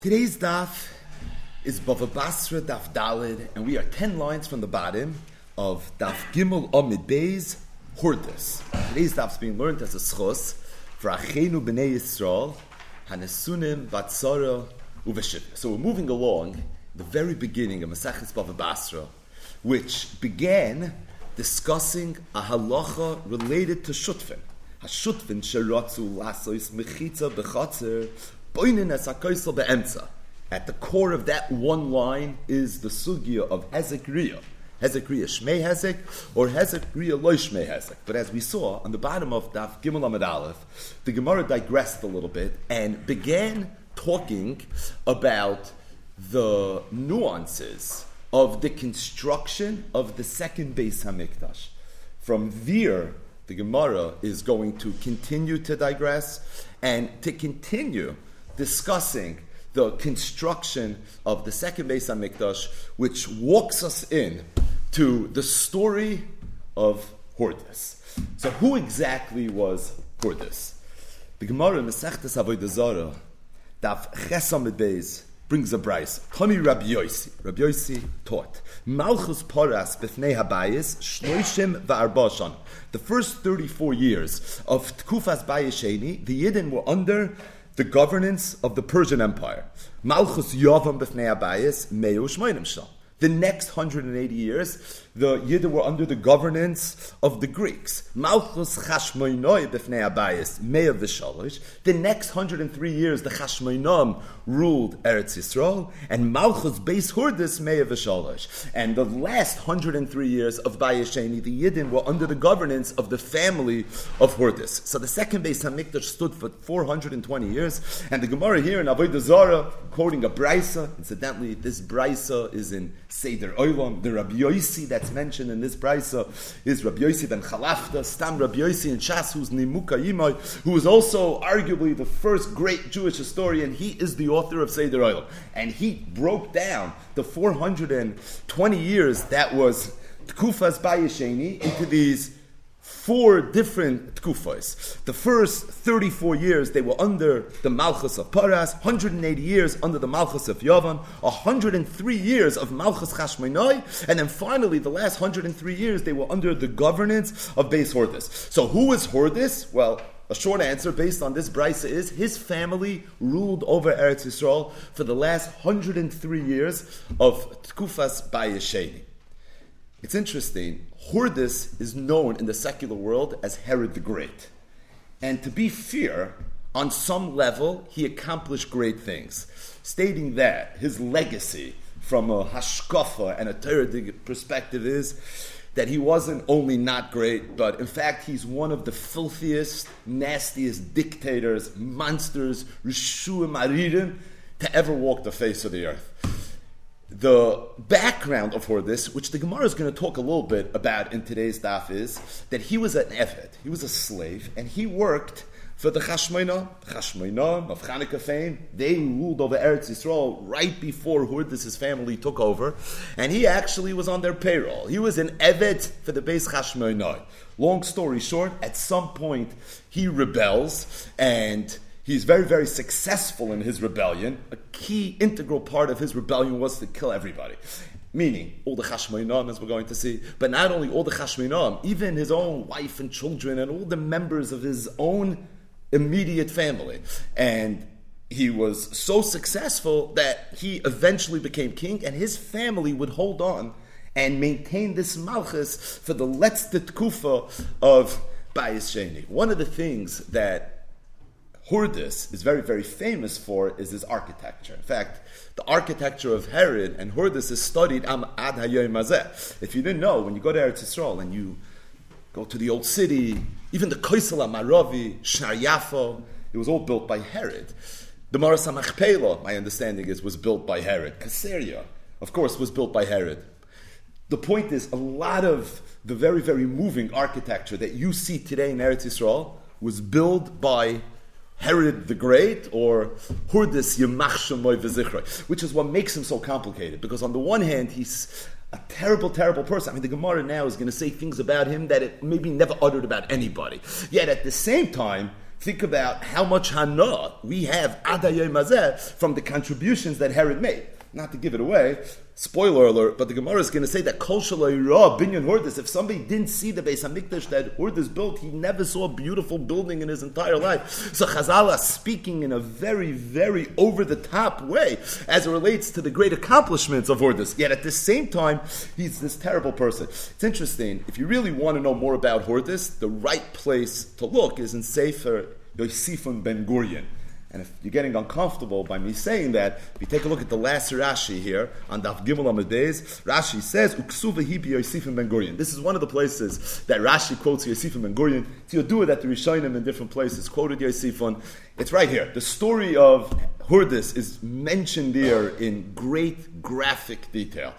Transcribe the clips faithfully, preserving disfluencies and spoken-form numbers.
Today's daf is Bava Basra daf Dalid, and we are ten lines from the bottom of daf Gimel Amid Beis Hurdas. Today's daf is being learned as a schos for Achenu B'nei Yisrael Hanesunim Batzara Uveshivya. So we're moving along the very beginning of Maseches Bava Basra, which began discussing a halacha related to shutfin. HaShutfin sheratzu lasos mechitza b'chatzer. At the core of that one line is the sugya of Hezek Riyah. Hezek Riyah Shmei Hezek or Hezek Riyah Lo Shmei Hezek. But as we saw on the bottom of Daf Gimel Amud Aleph, the Gemara digressed a little bit and began talking about the nuances of the construction of the second Beis Hamikdash. From there, the Gemara is going to continue to digress and to continue discussing the construction of the second Beis HaMikdash, which walks us in to the story of Hurdas. So who exactly was Hurdas? The Gemara in Masechtas Avodah Zarah, Daf Ches Amud Beis, brings a brayso. Kami Rabbi Yossi. Rabbi Yossi taught, Malchus Paras B'fnei Habayis Shloishim V'arba Shana. The first thirty-four years of Tkufas Bayis Sheni, the Yidden were under the governance of the Persian Empire. Malchus Yavam B'fnei Habayis Me'u Shmoinim Shal. The next one hundred eighty years, the Yidden were under the governance of the Greeks. Malchus Chashmoinoi B'fnei Habayis Me'u V'shalosh. The next one hundred three years, the Chashmoinom ruled Eretz Yisrael, and Malchus Beis Hurdas Me'u V'shalosh. And the last one hundred three years of Bayis Sheni, the Yidden were under the governance of the family of Hurdas. So the second Beis HaMikdash stood for four hundred twenty years, and the Gemara here in Avodah Zarah, quoting a brayso. Incidentally, this brayso is in Seder Olam. The Rabbi Yossi that's mentioned in this brayso is Rabbi Yossi ben Chalafta, Stam Rabbi Yossi in Shas, who's Nimuka Yimai, who is also arguably the first great Jewish historian. He is the author of Seder Olam, and he broke down the four hundred twenty years that was Tkufas Bayis Sheni into these four different tkufos. The first thirty-four years, they were under the Malchus of Paras, one hundred eighty years under the Malchus of Yavan, one hundred three years of Malchus Chashmoinoi, and then finally, the last one hundred three years, they were under the governance of Beis Hurdas. So who is Hurdas? Well, a short answer based on this brayso is his family ruled over Eretz Yisrael for the last one hundred three years of Tkufas Bayis Sheni. It's interesting, Hurdas is known in the secular world as Herod the Great. And to be fair, on some level, he accomplished great things. Stating that his legacy from a hashkafa and a Torah perspective is that he wasn't only not great, but in fact he's one of the filthiest, nastiest dictators, monsters, Rishuim Aririm, to ever walk the face of the earth. The background of Hurdas, which the Gemara is going to talk a little bit about in today's daf, is that he was an eved, he was a slave, and he worked for the Chashmoinom, the Chashmoinom of Chanukah fame. They ruled over Eretz Yisrael right before Hurdas' family took over, and he actually was on their payroll. He was an eved for the Beis Chashmoinom. Long story short, at some point he rebels, and he's very, very successful in his rebellion. A key, integral part of his rebellion was to kill everybody. Meaning, all the Chashmoinom, as we're going to see, but not only all the Chashmoinom, even his own wife and children and all the members of his own immediate family. And he was so successful that he eventually became king, and his family would hold on and maintain this malchus for the letzte tkufa of Bayis Sheni. One of the things that Hurdas is very, very famous for is his architecture. In fact, the architecture of Herod and Hurdas is studied am ad hayom hazeh. If you didn't know, when you go to Eretz Yisrael and you go to the old city, even the Koisel HaMaravi, Shar Yafo, it was all built by Herod. The Maras HaMachpelah, my understanding is, was built by Herod. Caesarea, of course, was built by Herod. The point is, a lot of the very, very moving architecture that you see today in Eretz Yisrael was built by Herod the Great, or Hurdas Yemach Shemoy V'Zichroi, which is what makes him so complicated. Because on the one hand, he's a terrible, terrible person. I mean, the Gemara now is going to say things about him that it maybe never uttered about anybody. Yet at the same time, Think about how much hana we have adayay mazeh from the contributions that Herod made. Not to give it away, spoiler alert, but the Gemara is going to say that Kol Shalai Ra Binyan Hordis, if somebody didn't see the Beis HaMikdash that Hordis built, he never saw a beautiful building in his entire life. So Chazal is speaking in a very, very over-the-top way as it relates to the great accomplishments of Hordis. Yet at the same time, he's this terrible person. It's interesting, if you really want to know more about Hordis, the right place to look is in Sefer Yosifon Ben Gurion. And if you're getting uncomfortable by me saying that, if you take a look at the last Rashi here, on Daf Gimel Amud Beis, Rashi says, Uksuva hi Yosifim Ben Gurion. This is one of the places that Rashi quotes Yosifim Ben Gurion. So do it at the Rishonim in different places, quoted Yosifon. It's right here. The story of Hordis is mentioned there in great graphic detail.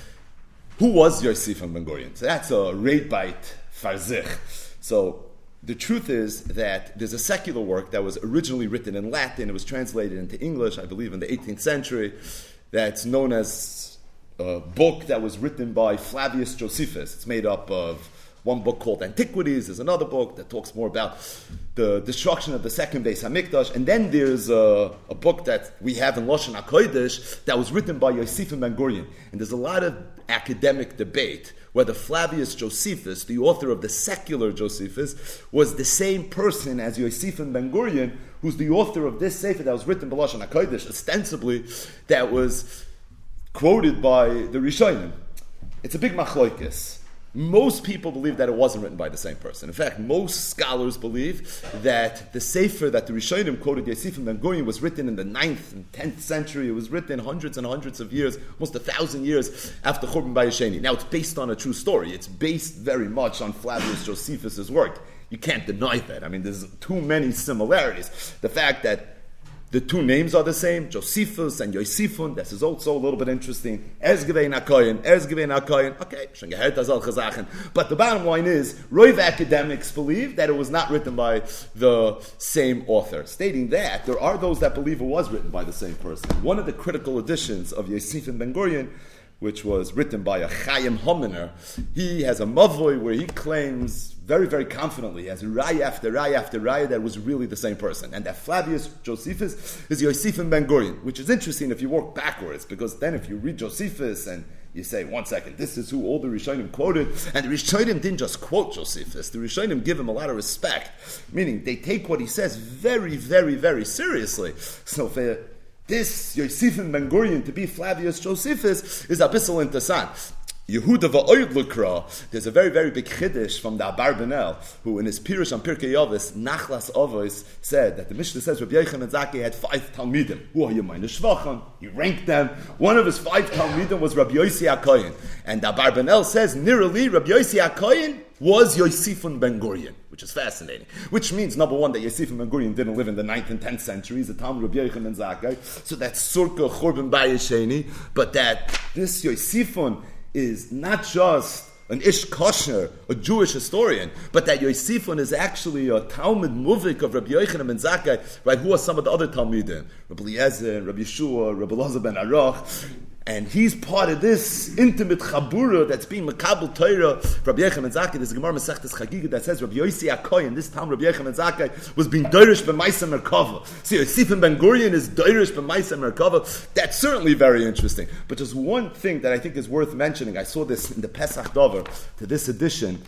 Who was Yosifim Ben Gurion? So that's a raid bite farzich. So, the truth is that there's a secular work that was originally written in Latin. It was translated into English, I believe, in the eighteenth century. That's known as a book that was written by Flavius Josephus. It's made up of one book called Antiquities. There's another book that talks more about the destruction of the second Beis HaMikdash. And then there's a, a book that we have in Lashon HaKodesh that was written by Yosifim Ben Gurion. And there's a lot of academic debate whether Flavius Josephus, the author of the secular Josephus, was the same person as Yosifim Ben Gurion, who's the author of this sefer that was written by Lashon HaKodesh, ostensibly, that was quoted by the Rishonim. It's a big machlokes. Most people believe that it wasn't written by the same person. In fact, most scholars believe that the sefer that the Rishonim quoted Yosifim Ben Gurion was written in the ninth and tenth century. It was written hundreds and hundreds of years, almost a thousand years after Churban Bayis Sheni. Now, it's based on a true story. It's based very much on Flavius Josephus' work. You can't deny that. I mean, there's too many similarities. The fact that the two names are the same, Josephus and Yosifun. This is also a little bit interesting. Ez gevein hakoyin, ez gevein hakoyin. Okay, schon gehört das all Chazachen. But the bottom line is, Roiv academics believe that it was not written by the same author. Stating that, there are those that believe it was written by the same person. One of the critical editions of Yosifim Ben Gurion, which was written by a Chaim Hominer, he has a mavoi where he claims very, very confidently, as raya after raya after raya, that was really the same person. And that Flavius Josephus is Yosifim Ben Gurion, which is interesting if you work backwards, because then if you read Josephus and you say, one second, this is who all the Rishonim quoted, and the Rishonim didn't just quote Josephus, the Rishonim give him a lot of respect, meaning they take what he says very, very, very seriously. So for this Yosifim Ben Gurion to be Flavius Josephus is abyssal interessant. Yehuda va'oid lukra. There's a very, very big chiddush from the Abarbanel, who in his Pirush on Pirkei Avos, Nachlas Avos, said that the Mishnah says Rabbi Yochanan ben Zakkai had five Talmidim. Who are you, meine Shvachon? He ranked them. One of his five Talmidim was Rabbi Yossi HaKoyin. And the Abarbanel says, nearly, Rabbi Yossi HaKoyin was Yosifun Ben Gurion, which is fascinating. Which means, number one, that Yosifun Ben Gurion didn't live in the ninth and tenth centuries, the Talmud Rabbi Yochanan ben Zakkai, so that's Surka Churban Bayis Sheni, but that this Yosifun is not just an Ish Kosher, a Jewish historian, but that Yosifun is actually a Talmud Muvik of Rabbi Yochanan ben Zakkai, right? Who are some of the other Talmidim? Rabbi Eliezer, Rabbi Yeshua, Rabbi Elazar ben Aruch. And he's part of this intimate chabura that's being Makabel Torah. Rabbi Yochanan ben Zakkai, there's a Gemara Masechtas Chagiga that says Rabbi Yossi HaKoyin, this time Rabbi Yochanan ben Zakkai, was being Doirish b'Maisa Merkava. See, Yosifim Ben Gurion is Doirish b'Maisa Merkava. That's certainly very interesting. But just one thing that I think is worth mentioning, I saw this in the Pesach Dover, to this edition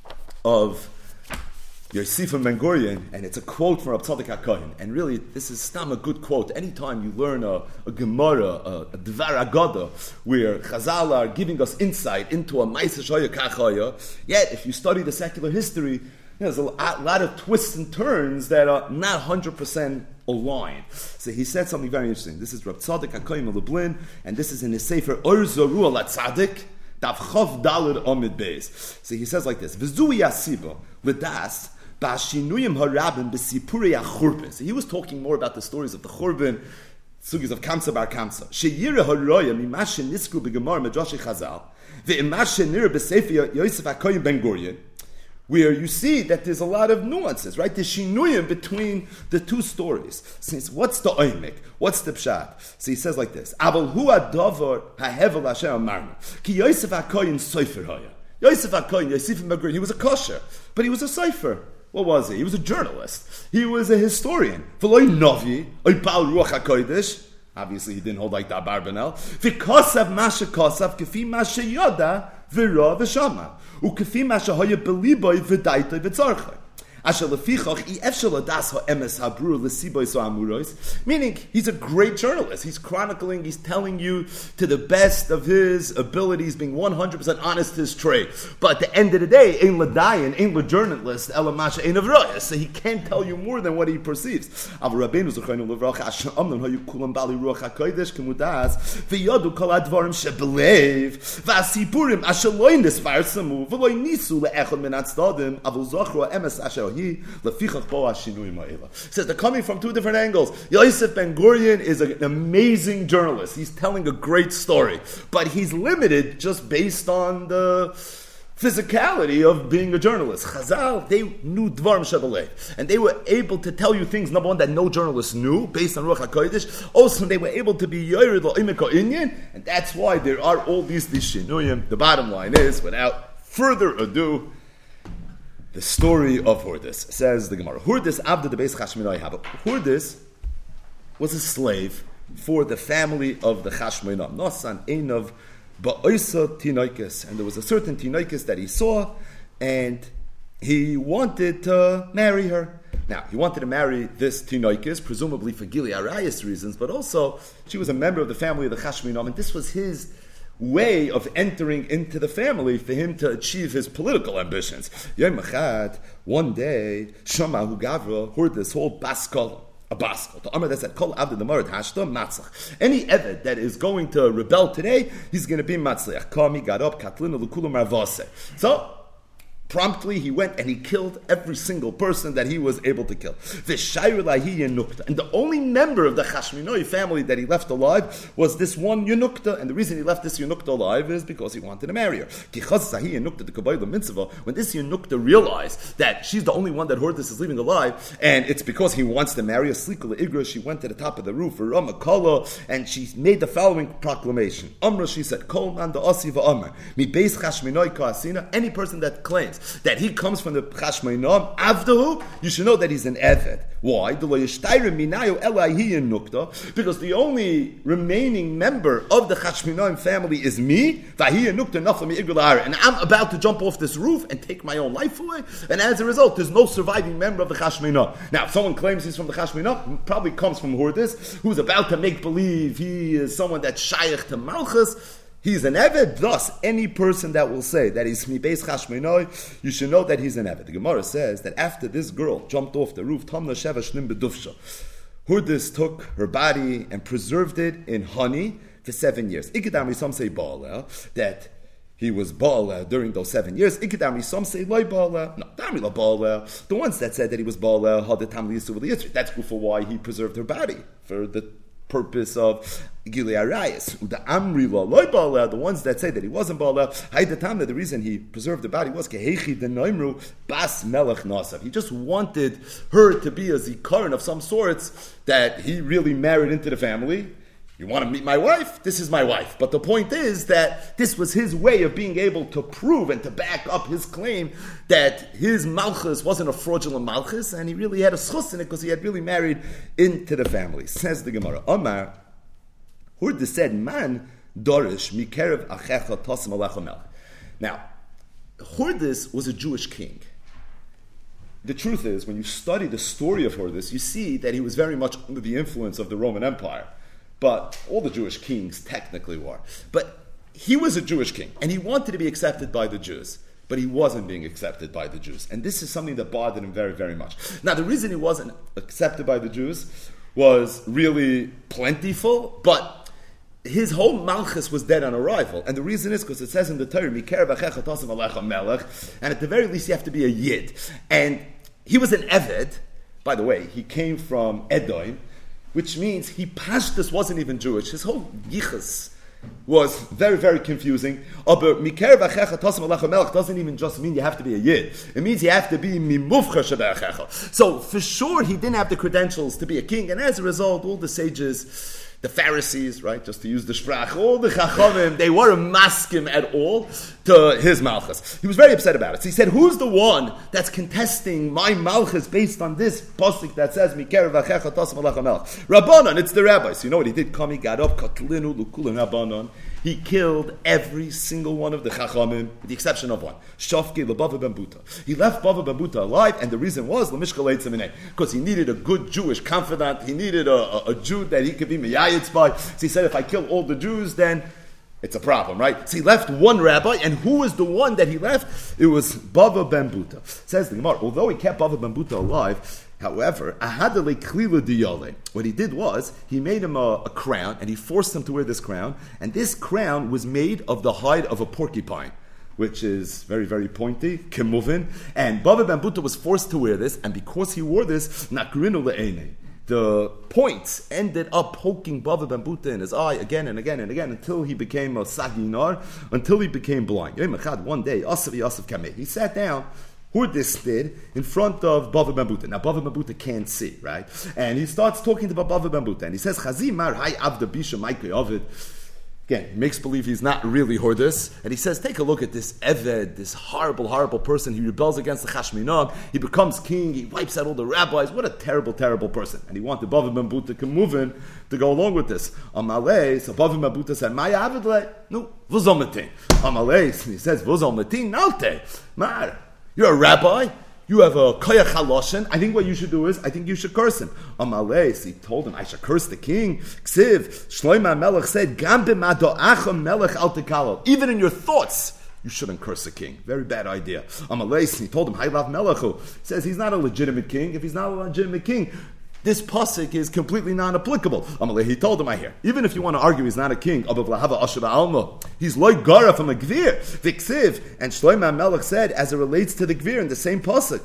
of Yosifim Ben Gurion, and it's a quote from Rav Tzadok HaKohen. And really, this is stam a good quote. Anytime you learn a, a Gemara, a, a Dvar Agada, where Chazal are giving us insight into a Ma'aseh Shoya Kachaya, yet if you study the secular history, you know, there's a lot, lot of twists and turns that are not one hundred percent aligned. So he said something very interesting. This is Rav Tzadok HaKohen Lublin, and this is in his Sefer Or Zoru Al Tzadik, Daf Chav Daled Amid Beis. So he says like this: V'zu yasiba l'das. So he was talking more about the stories of the Churban, sugis of Kamsa bar Kamsa. Sheyira haroya mimashe niskru begemar medrashi Chazal ve'imashe nira b'sefer Yosef HaKoyin Ben Gurion, where you see that there's a lot of nuances, right? There's shinuyim between the two stories. Since what's the oimek? What's the pshat? So he says like this: Aval hu adavar hahevel Hashem amarnu ki Yosef HaKoyin soifer haya. Yosef HaKoyin, Yosef Ben Gurion, he was a kosher, but he was a soifer. what was he? He was a journalist. He was a historian. V'loi novi, oy bal ruach hakodesh. Obviously, he didn't hold like that Barbanel. V'kosav masha kosav kefi masha yoda v'ra v'shama ukefi masha hoya beliboy v'daitoi v'tzarchoi. Meaning, he's a great journalist. He's chronicling, he's telling you to the best of his abilities, being one hundred percent honest to his trade. But at the end of the day, ein l'dayan, ein l'journalist, elamasha ein avroyas. So he can't tell you more than what he perceives. Av Rabbeinu Zochaynu Levracha, Asher Amnon Hayu Kulam Bali Ruach HaKodesh Kemudas, V'yodu Kol Advarim Shebelev, V'asipurim Asher Lo Nisfarsamu, V'lo Nisu Le'echad Min Atzdadim, Avul Zochru Emes Asher says they're coming from two different angles. Yosef Ben Gurion is an amazing journalist. He's telling a great story, but he's limited just based on the physicality of being a journalist. Chazal, they knew Dvarim Shebelev, and they were able to tell you things, number one, that no journalist knew, based on Ruach HaKodesh. Also, they were able to be Yored L'Omek HaInyan, and that's why there are all these, these Shinuyim. The bottom line is, without further ado, the story of Hurdis. Says the Gemara. Hurdis avda the beis Chashmonai haba. Hurdis was a slave for the family of the Chashmonai. Nosan einav ba'oisa tinoikis. And there was a certain tinoikis that he saw, and he wanted to marry her. Now, he wanted to marry this tinoikis, presumably for Gili Arayas reasons, but also she was a member of the family of the Chashmonai, and this was his way of entering into the family for him to achieve his political ambitions. Yom Echad, one day, Shama hu Gavra heard this whole baskol, a baskol. The Amar that said, Kol avda demar hashta matzach. Any eved that is going to rebel today, he's going to be matzliach. Kami got up, katlina l'kulam marvase. So, promptly he went and he killed every single person that he was able to kill. And the only member of the Chashmonai family that he left alive was this one Yenukta. And the reason he left this Yenukta alive is because he wanted to marry her. When this Yenukta realized that she's the only one that Hurdis is leaving alive, and it's because he wants to marry her, she went to the top of the roof, and she made the following proclamation. Amra, she said, any person that claims that he comes from the Chashmonai Avdahu, you should know that he's an Eved. Why? Because the only remaining member of the Chashmonai family is me, and I'm about to jump off this roof and take my own life away, and as a result, there's no surviving member of the Chashmonai. Now, if someone claims he's from the Chashmonai, probably comes from Hurdis, who's about to make believe he is someone that's shaykh to Malchus. He's an Eved. Thus, any person that will say that he's Mibeis Chashmonai, you should know that he's an Eved. The Gemara says that after this girl jumped off the roof, Tamna Sheva Shnim Bedufsha, Hurdis took her body and preserved it in honey for seven years. Ikidami, some say Baal, that he was Baal during those seven years. Ikidami, some say Loi Baal. No, Dami La Baal. The ones that said that he was Baal, had the Tamli Yisuf. That's for why he preserved her body, for the purpose of Gilei Arayis. The Amri La Loi Baal, the ones that say that he wasn't Baal, Haydatamna, the reason he preserved the body was Kehechi Denoimru Bas Melech Nasav. He just wanted her to be a zikaron of some sorts that he really married into the family. You want to meet my wife? This is my wife. But the point is that this was his way of being able to prove and to back up his claim that his malchus wasn't a fraudulent malchus, and he really had a schus in it because he had really married into the family. Says the Gemara, Omar, Hurdis said, Man, Dorish, Mikerev Achecha Tosim Alecha Melech. Now, Hurdis was a Jewish king. The truth is, when you study the story of Hurdis, you see that he was very much under the influence of the Roman Empire. But all the Jewish kings technically were. But he was a Jewish king, and he wanted to be accepted by the Jews. But he wasn't being accepted by the Jews. And this is something that bothered him very, very much. Now, the reason he wasn't accepted by the Jews was really plentiful, but his whole malchus was dead on arrival. And the reason is because it says in the Torah, Mikerev Achecha Tosim Alecha Melech, and at the very least you have to be a Yid. And he was an Eved. By the way, he came from Edom, which means he Pashtus wasn't even Jewish. His whole yichus was very, very confusing. But Mikerev Achecha Tosim Alecha Melech doesn't even just mean you have to be a Yid. It means you have to be Mimufcha Shebe'achecha. So for sure he didn't have the credentials to be a king, and as a result, all the sages The Pharisees, right, just to use the sprach, all the chachamim, they weren't maskim at all to his malchus. He was very upset about it. So he said, who's the one that's contesting my malchus based on this pasuk that says, Mikerev achecha tasam alach hamelech? Rabbanon, it's the rabbis. You know what he did? Come, he got up, katlinu lukulin Rabbanon. He killed every single one of the chachamim, with the exception of one. Shafki lebava ben Buta. He left Bava ben Buta alive, and the reason was because he needed a good Jewish confidant. He needed a, a, a Jew that he could be miyayitz by. So he said, if I kill all the Jews, then it's a problem, right? So he left one rabbi, and who was the one that he left? It was Bava ben Buta. Says the Gemara, although he kept Bava ben Buta alive, however, what he did was, he made him a, a crown, and he forced him to wear this crown, and this crown was made of the hide of a porcupine, which is very, very pointy, kemuvin, and Bava ben Buta was forced to wear this, and because he wore this, nakrinu le'enei, the points ended up poking Bava ben Buta in his eye again and again and again until he became a saginar, until he became blind. One day, he sat down, Hurdis did in front of Bava ben Buta. Now Bava ben Buta can't see, right? And he starts talking to Bava ben Buta, and he says, "Chazi mar hay avda bisha maikei ovid." Again, he makes believe he's not really Hurdis, and he says, "Take a look at this Eved, this horrible, horrible person. He rebels against the Chashminag. He becomes king. He wipes out all the rabbis. What a terrible, terrible person!" And he wanted Bava ben Buta to move in to go along with this. Amalei, so Bava ben Buta said, "Maya avidle, no, v'zometin." Amalei, he says, "V'zometin nalte, mar." You're a rabbi, you have a koyach haloshen. I think what you should do is, I think you should curse him. Amalei, he told him, I should curse the king. Ksiv, Shlomo Melech said, Gam b'mado'achem melech al tekalo. Even in your thoughts, you shouldn't curse the king. Very bad idea. Amalei, he told him, Haylav Melechu. He says he's not a legitimate king. If he's not a legitimate king, this pasuk is completely non-applicable. Amalei, he told him, I hear. Even if you want to argue he's not a king, he's like Gara from a Gvir, Viksiv. And Shlomo Melech said, as it relates to the Gvir in the same pasuk,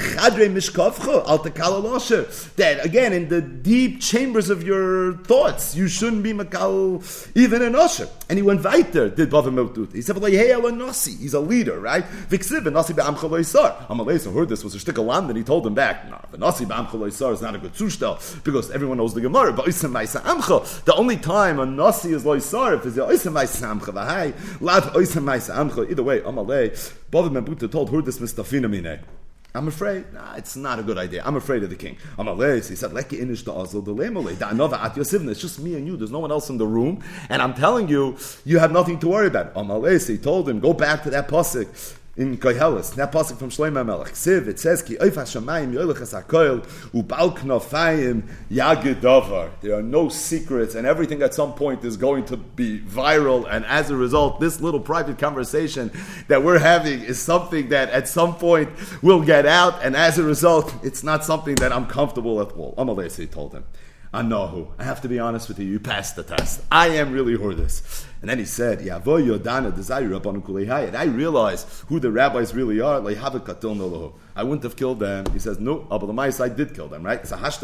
that again, in the deep chambers of your thoughts, you shouldn't be makal even an usher. And he went weiter, did Bava Meltut. He said, he's a leader, right? Viksiv, and Nasi be'amcha lo yisar. Amalei heard this was a shtick of land, and he told him back, no, the Nasi be'amcha lo yisar is not a good because everyone knows the Gemara. But the only time a nasi is loisarif is the oisem ma'isa amcha v'hai lav oisem ma'isa amcha. Either way, Amalei, Bava ben Buta told Hurdis mistafina mine. I'm afraid. Nah, it's not a good idea. I'm afraid of the king. Amalei, he said, "Leki inish da azal delemole da'anova at Yosefna." It's just me and you. There's no one else in the room, and I'm telling you, you have nothing to worry about. Amalei, he told him, go back to that pasuk in Koheles, that pasuk from Shlomo Melech. Siv, it says, "Ki oif hashamayim yoilechas hakoil ubal knofayim yagid davar." There are no secrets, and everything at some point is going to be viral. And as a result, this little private conversation that we're having is something that at some point will get out. And as a result, it's not something that I'm comfortable at all. Amalei told him, I know who. I have to be honest with you. You passed the test. I am really Hurdis. And then he said, Yavo Yodana Desire Rabbanu Kulei. And I realized who the rabbis really are. I wouldn't have killed them. He says, no, I did kill them, right?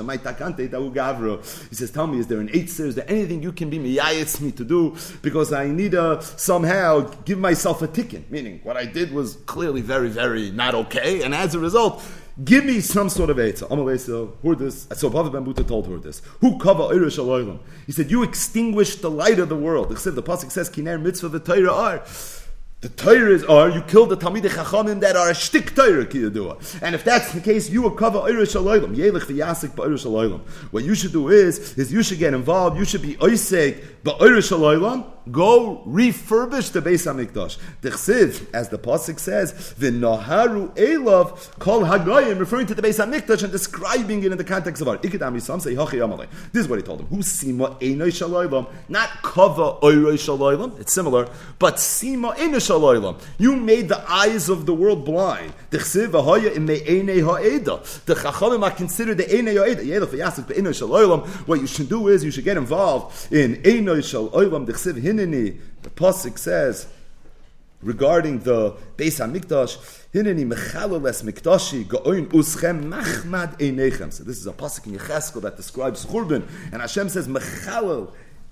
He says, tell me, is there an eitzir? Is there anything you can be miyayitz me to do? Because I need to somehow give myself a ticket. Meaning, what I did was clearly very, very not okay. And as a result, give me some sort of eitzah. Amalei, so Hurdis, so Bava ben Buta told Hurdis, who kava irish aloylam? He said, you extinguished the light of the world. The pasuk says, Kiner mitzvah the Torah are. The Torahs are, you kill the Talmidei Chachamim that are a shtik Torah kiyadua. And if that's the case, you will cover Irish Aloylam. Yelich v'yasik ba'Irish Aloylam. What you should do is, is you should get involved, you should be oiseg ba'Irish Aloylam, go refurbish the Beis HaMikdash. D'chsiv, as the pasuk says, v'naharu elav kol hagayim, referring to the Beis HaMikdash and describing it in the context of our Ikadam Yisam, say, hachi amalei. This is what he told him. Who sima einoi shaloylam, not cover Oiroi shaloylam, it's similar, but sima einoi shaloylam. You made the eyes of the world blind. D'chsiv v'haya imei einei ha'eda. The Chachamim are considered the einei ha'eda. Yelech v'yasik b'einoi shaloylam. What you should do is, you should get involved in einoi shaloylam. D'chsiv hin the pasuk says regarding the Beis HaMikdash, Hineni mechaleles mikdashi go'oin uschem machmad einechem. So this is a pasuk in Yecheskel that describes Churban, and Hashem says mechalel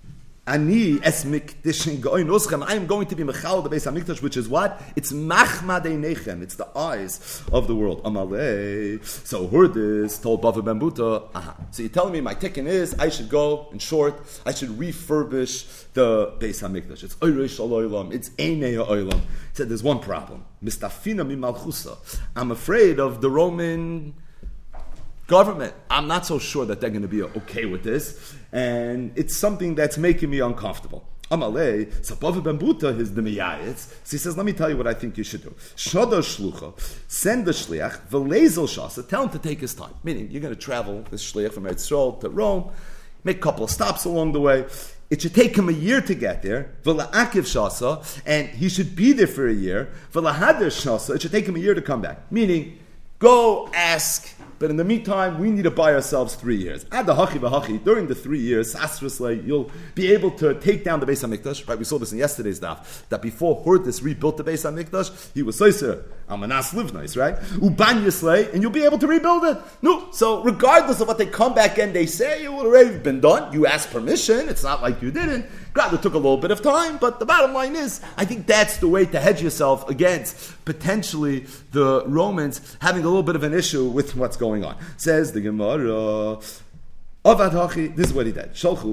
Ani es mikdishin goin uschem. I am going to be mechal the Beis Hamikdash, which is what? It's machma deinechem. It's the eyes of the world. Amalei. So Hurdis told Bava ben Buta, aha. So you're telling me my ticket is I should go, in short, I should refurbish the Beis Hamikdash. It's Oyreish Aloylam. It's Einei Ha'olam. He said there's one problem. Mistafina mi malchusa. I'm afraid of the Roman government. I'm not so sure that they're going to be okay with this, and it's something that's making me uncomfortable. Amalei, Sapav ben Buta is the miyayitz. So he says, let me tell you what I think you should do. Shoda shlucha, send the shliach, v'leizel shasa, tell him to take his time. Meaning, you're going to travel this shliach from Eretz Yisrael to Rome, make a couple of stops along the way. It should take him a year to get there. V'la'akiv shasa, and he should be there for a year. V'lahader shasa, it should take him a year to come back. Meaning, go ask. But in the meantime, we need to buy ourselves three years. Ad hachi v'hachi, during the three years, Sasrasle, you'll be able to take down the Beis HaMikdash. Right, we saw this in yesterday's daf, that before Hurdis rebuilt the Beis HaMikdash, he was Soiser, Amanas Livnais, right? Uban Yislei, and you'll be able to rebuild it. No, so regardless of what they come back and they say, it would already been done. You asked permission, it's not like you didn't. God, it took a little bit of time, but the bottom line is, I think that's the way to hedge yourself against potentially the Romans having a little bit of an issue with what's going on. Says the Gemara, this is what he did.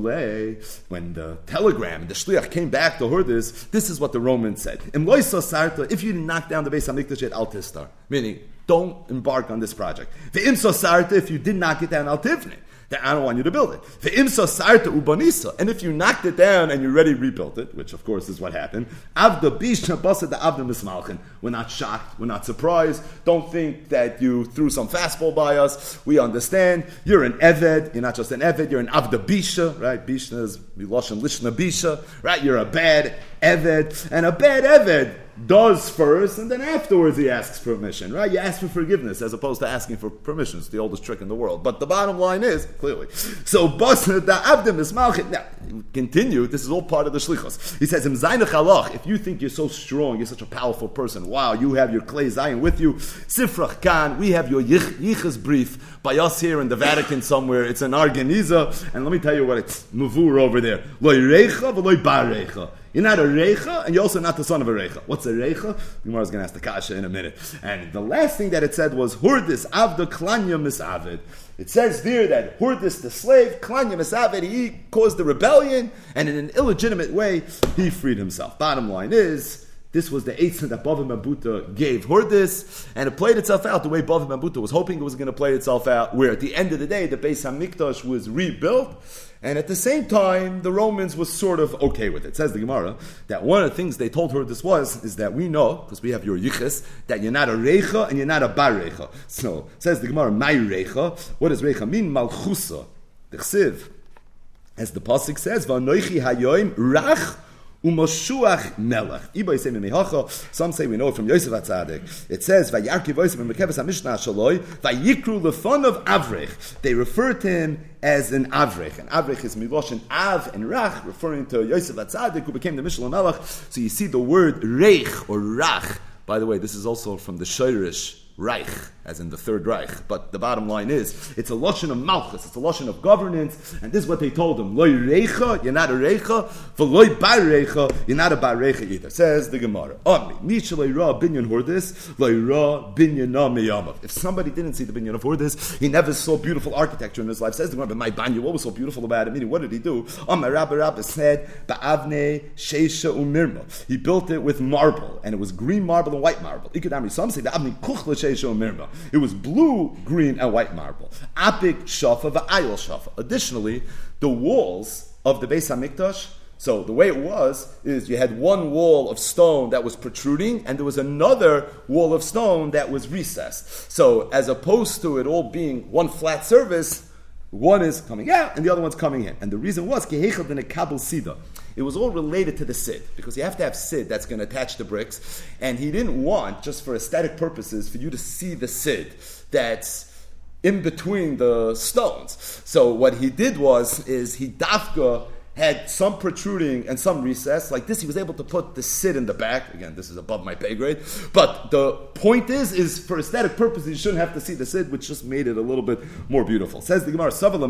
When the telegram and the shliach came back to Hurdis, this is what the Romans said. If you didn't knock down the Beis HaMikdash, al tistar, meaning don't embark on this project. If you did knock it down, al tivni. I don't want you to build it. The imsa sarta ubanisa, and if you knocked it down and you already rebuilt it, which of course is what happened, avda bishna basa da avda mismalchin. We're not shocked. We're not surprised. Don't think that you threw some fastball by us. We understand. You're an eved. You're not just an eved. You're an avda bisha, right? Bishna is miloshen lishna bisha, right? You're a bad eved, and a bad eved does first, and then afterwards he asks permission, right? You ask for forgiveness as opposed to asking for permission. It's the oldest trick in the world. But the bottom line is, clearly, so basna da avdim is malchit. Now, continue, this is all part of the shlichos. He says, if you think you're so strong, you're such a powerful person, wow, you have your clay Zion with you, Sifrach Khan, we have your yichas brief by us here in the Vatican somewhere. It's an Arganiza, and let me tell you what it's mavur over there. Loy reicha v'loy bar reicha. You're not a Reicha, and you're also not the son of a Reicha. What's a Reicha? Gemara is going to ask the Kasha in a minute. And the last thing that it said was, Hurdis avda klanya misavid. It says there that Hurdis, the slave, klanya misavid, he caused the rebellion, and in an illegitimate way, he freed himself. Bottom line is, this was the eitzah that Bava ben Buta gave Hurdis, and it played itself out the way Bava ben Buta was hoping it was going to play itself out, where at the end of the day, the Beis HaMikdash was rebuilt, and at the same time, the Romans was sort of okay with it. It says the Gemara that one of the things they told her this was, is that we know, because we have your yichus, that you're not a reicha and you're not a bar reicha. So, it says the Gemara, my reicha. What does reicha mean? Malchusa. The chsiv. As the pasuk says, v'anoichi hayoim rach Umoshuach melech. Ibo say mehacha. Some say we know it from Yosef HaTzadik. It says Vayarki Yosef and Mekeves HaMishnah Shaloi Vayikru lefon of Avrech. They refer to him as an Avrech. And Avrech is Miloshin Av and Rach, referring to Yosef HaTzadik, who became the Mishnah Melech. So you see the word Reich or Rach. By the way, this is also from the Shoirish Reich, as in the Third Reich. But the bottom line is, it's a lotion of malchus, it's a lotion of governance, and this is what they told him. Loi reicha, you're not a reicha, v'loi bar reicha, you're not a bar reicha either. Says the Gemara. Omri, mishalei ra binyan hordis, loi ra binyan na meyamav. If somebody didn't see the binyan of hordis, he never saw beautiful architecture in his life. Says the Gemara, but my banyu, what was so beautiful about it? Meaning, what did he do? Omar Rabba Rabba said, ba'avne sheisha umirma. He built it with marble, and it was green marble and white marble. Ikadami, some say, ba'avne kuchla. It was blue, green, and white marble. Apik shafa va'ayil shafa. Additionally, the walls of the Beis HaMikdash, so the way it was, is you had one wall of stone that was protruding, and there was another wall of stone that was recessed. So as opposed to it all being one flat surface, one is coming out, and the other one's coming in. And the reason was, Kehechel din a kabel sida. It was all related to the sid, because you have to have sid that's going to attach the bricks, and he didn't want, just for aesthetic purposes, for you to see the sid that's in between the stones. So what he did was, is he dafka had some protruding and some recess. Like this, he was able to put the sid in the back. Again, this is above my pay grade. But the point is, is for aesthetic purposes, you shouldn't have to see the sid, which just made it a little bit more beautiful. Says the Gemara,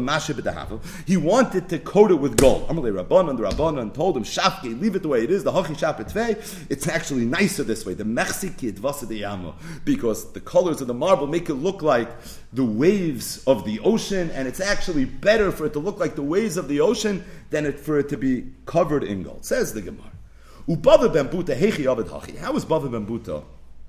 he wanted to coat it with gold. Amalei Rabbanan, the Rabbanan told him, Shafke, leave it the way it is. The Hachi Shapet it's actually nicer this way. The Mechsiki Dvasa de Yamo, because the colors of the marble make it look like the waves of the ocean, and it's actually better for it to look like the waves of the ocean than it, for it to be covered in gold. Says the Gemara. Ubava ben Buta hechi avid hachi. How is Bava ben Buta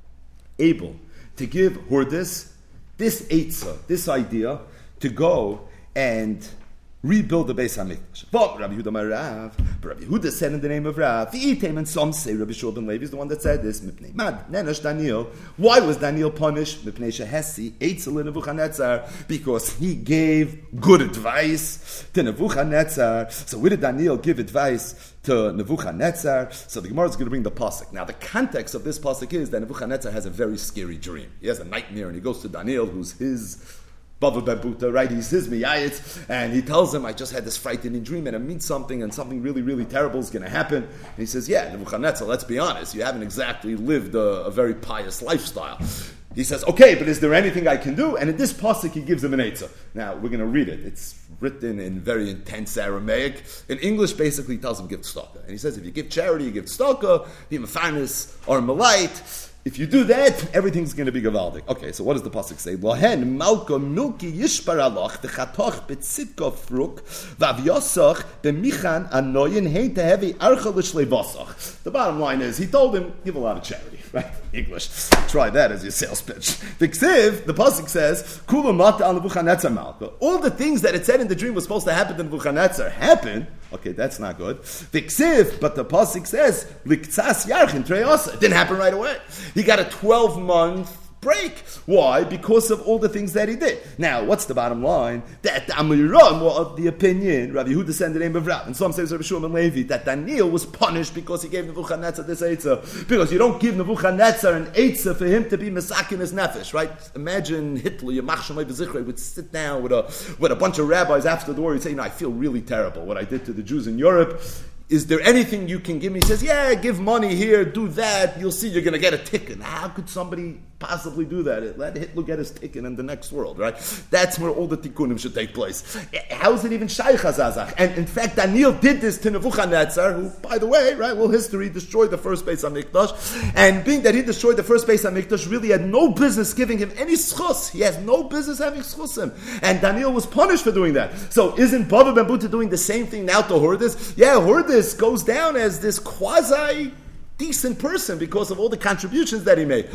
able to give Hordis this eitzah, this idea, to go and rebuild the Beis HaMikdash? But Rabbi Yehuda my Rav, but Rabbi Yehuda said in the name of Rav, V'item, and some say Rabbi Shua ben Levi is the one that said this. Mipnei Mad Nenesh Daniel. Why was Daniel punished? Mipnei Shehesi Eitzel Nebuchadnezzar, because he gave good advice to Nebuchadnezzar. So where did Daniel give advice to Nebuchadnezzar? So the Gemara is going to bring the pasuk. Now the context of this pasuk is that Nebuchadnezzar has a very scary dream. He has a nightmare, and he goes to Daniel, who's his Bava ben Buta, right? He's his miyayitz, and he tells him, I just had this frightening dream, and it means something, and something really, really terrible is going to happen. And he says, yeah, Nebuchadnezzar, let's be honest, you haven't exactly lived a, a very pious lifestyle. He says, okay, but is there anything I can do? And in this pasuk, he gives him an eitzah. Now, we're going to read it. It's written in very intense Aramaic. In English, basically, he tells him, give tzedakah. And he says, if you give charity, you give tzedakah, be mafanis or malite. If you do that, everything's going to be gavaldik. Okay, so what does the pasuk say? Lohen malko milki yishpar alach dechatoch betzidko fruk vavyosach b'michan anoyin hein tehevi archa l'shlevosach. The bottom line is, he told him, give a lot of charity, right? English. Try that as your sales pitch. The ksiv, the pasuk says, kula mata al Nebuchadnezzar malko. All the things that it said in the dream was supposed to happen to Nebuchadnezzar happen. Okay, that's not good. The ksiv, but the pasuk says, liktsas yarchin treyasa. It didn't happen right away. He got a twelve-month break. Why? Because of all the things that he did. Now, what's the bottom line? That the Amiram were of the opinion, Rabbi Yehuda said in the name of Rav, and some say Rabbi Shua ben Levi, that Daniel was punished because he gave Nebuchadnezzar this eitzah. Because you don't give Nebuchadnezzar an eitzah for him to be mesakin his nefesh, right? Imagine Hitler, Yamach Shemai B'Zichrei, would sit down with a, with a bunch of rabbis after the war, he'd say, you know, I feel really terrible what I did to the Jews in Europe. Is there anything you can give me? He says, yeah, give money here, do that. You'll see you're going to get a ticket. How could somebody possibly do that? Let Hitler get his ticket in the next world, right? That's where all the tikkunim should take place. How is it even Shaykh Hazazach? And in fact, Daniel did this to Nebuchadnezzar, who, by the way, right, well, history destroyed the first Beis HaMikdash. And being that he destroyed the first Beis HaMikdash, really had no business giving him any schus. He has no business having schusim. And Daniel was punished for doing that. So isn't Bava ben Buta doing the same thing now to Hordis? Yeah, Hordis goes down as this quasi decent person because of all the contributions that he made.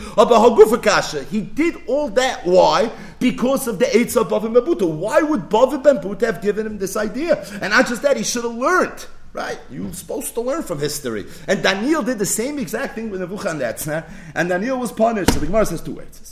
He did all that. Why? Because of the eitzah of Bava ben Buta. Why would Bava ben Buta have given him this idea? And not just that, he should have learned. Right? You're supposed to learn from history. And Daniel did the same exact thing with Nebuchadnezzar, and Daniel was punished. So the Gemara says two eitzahs.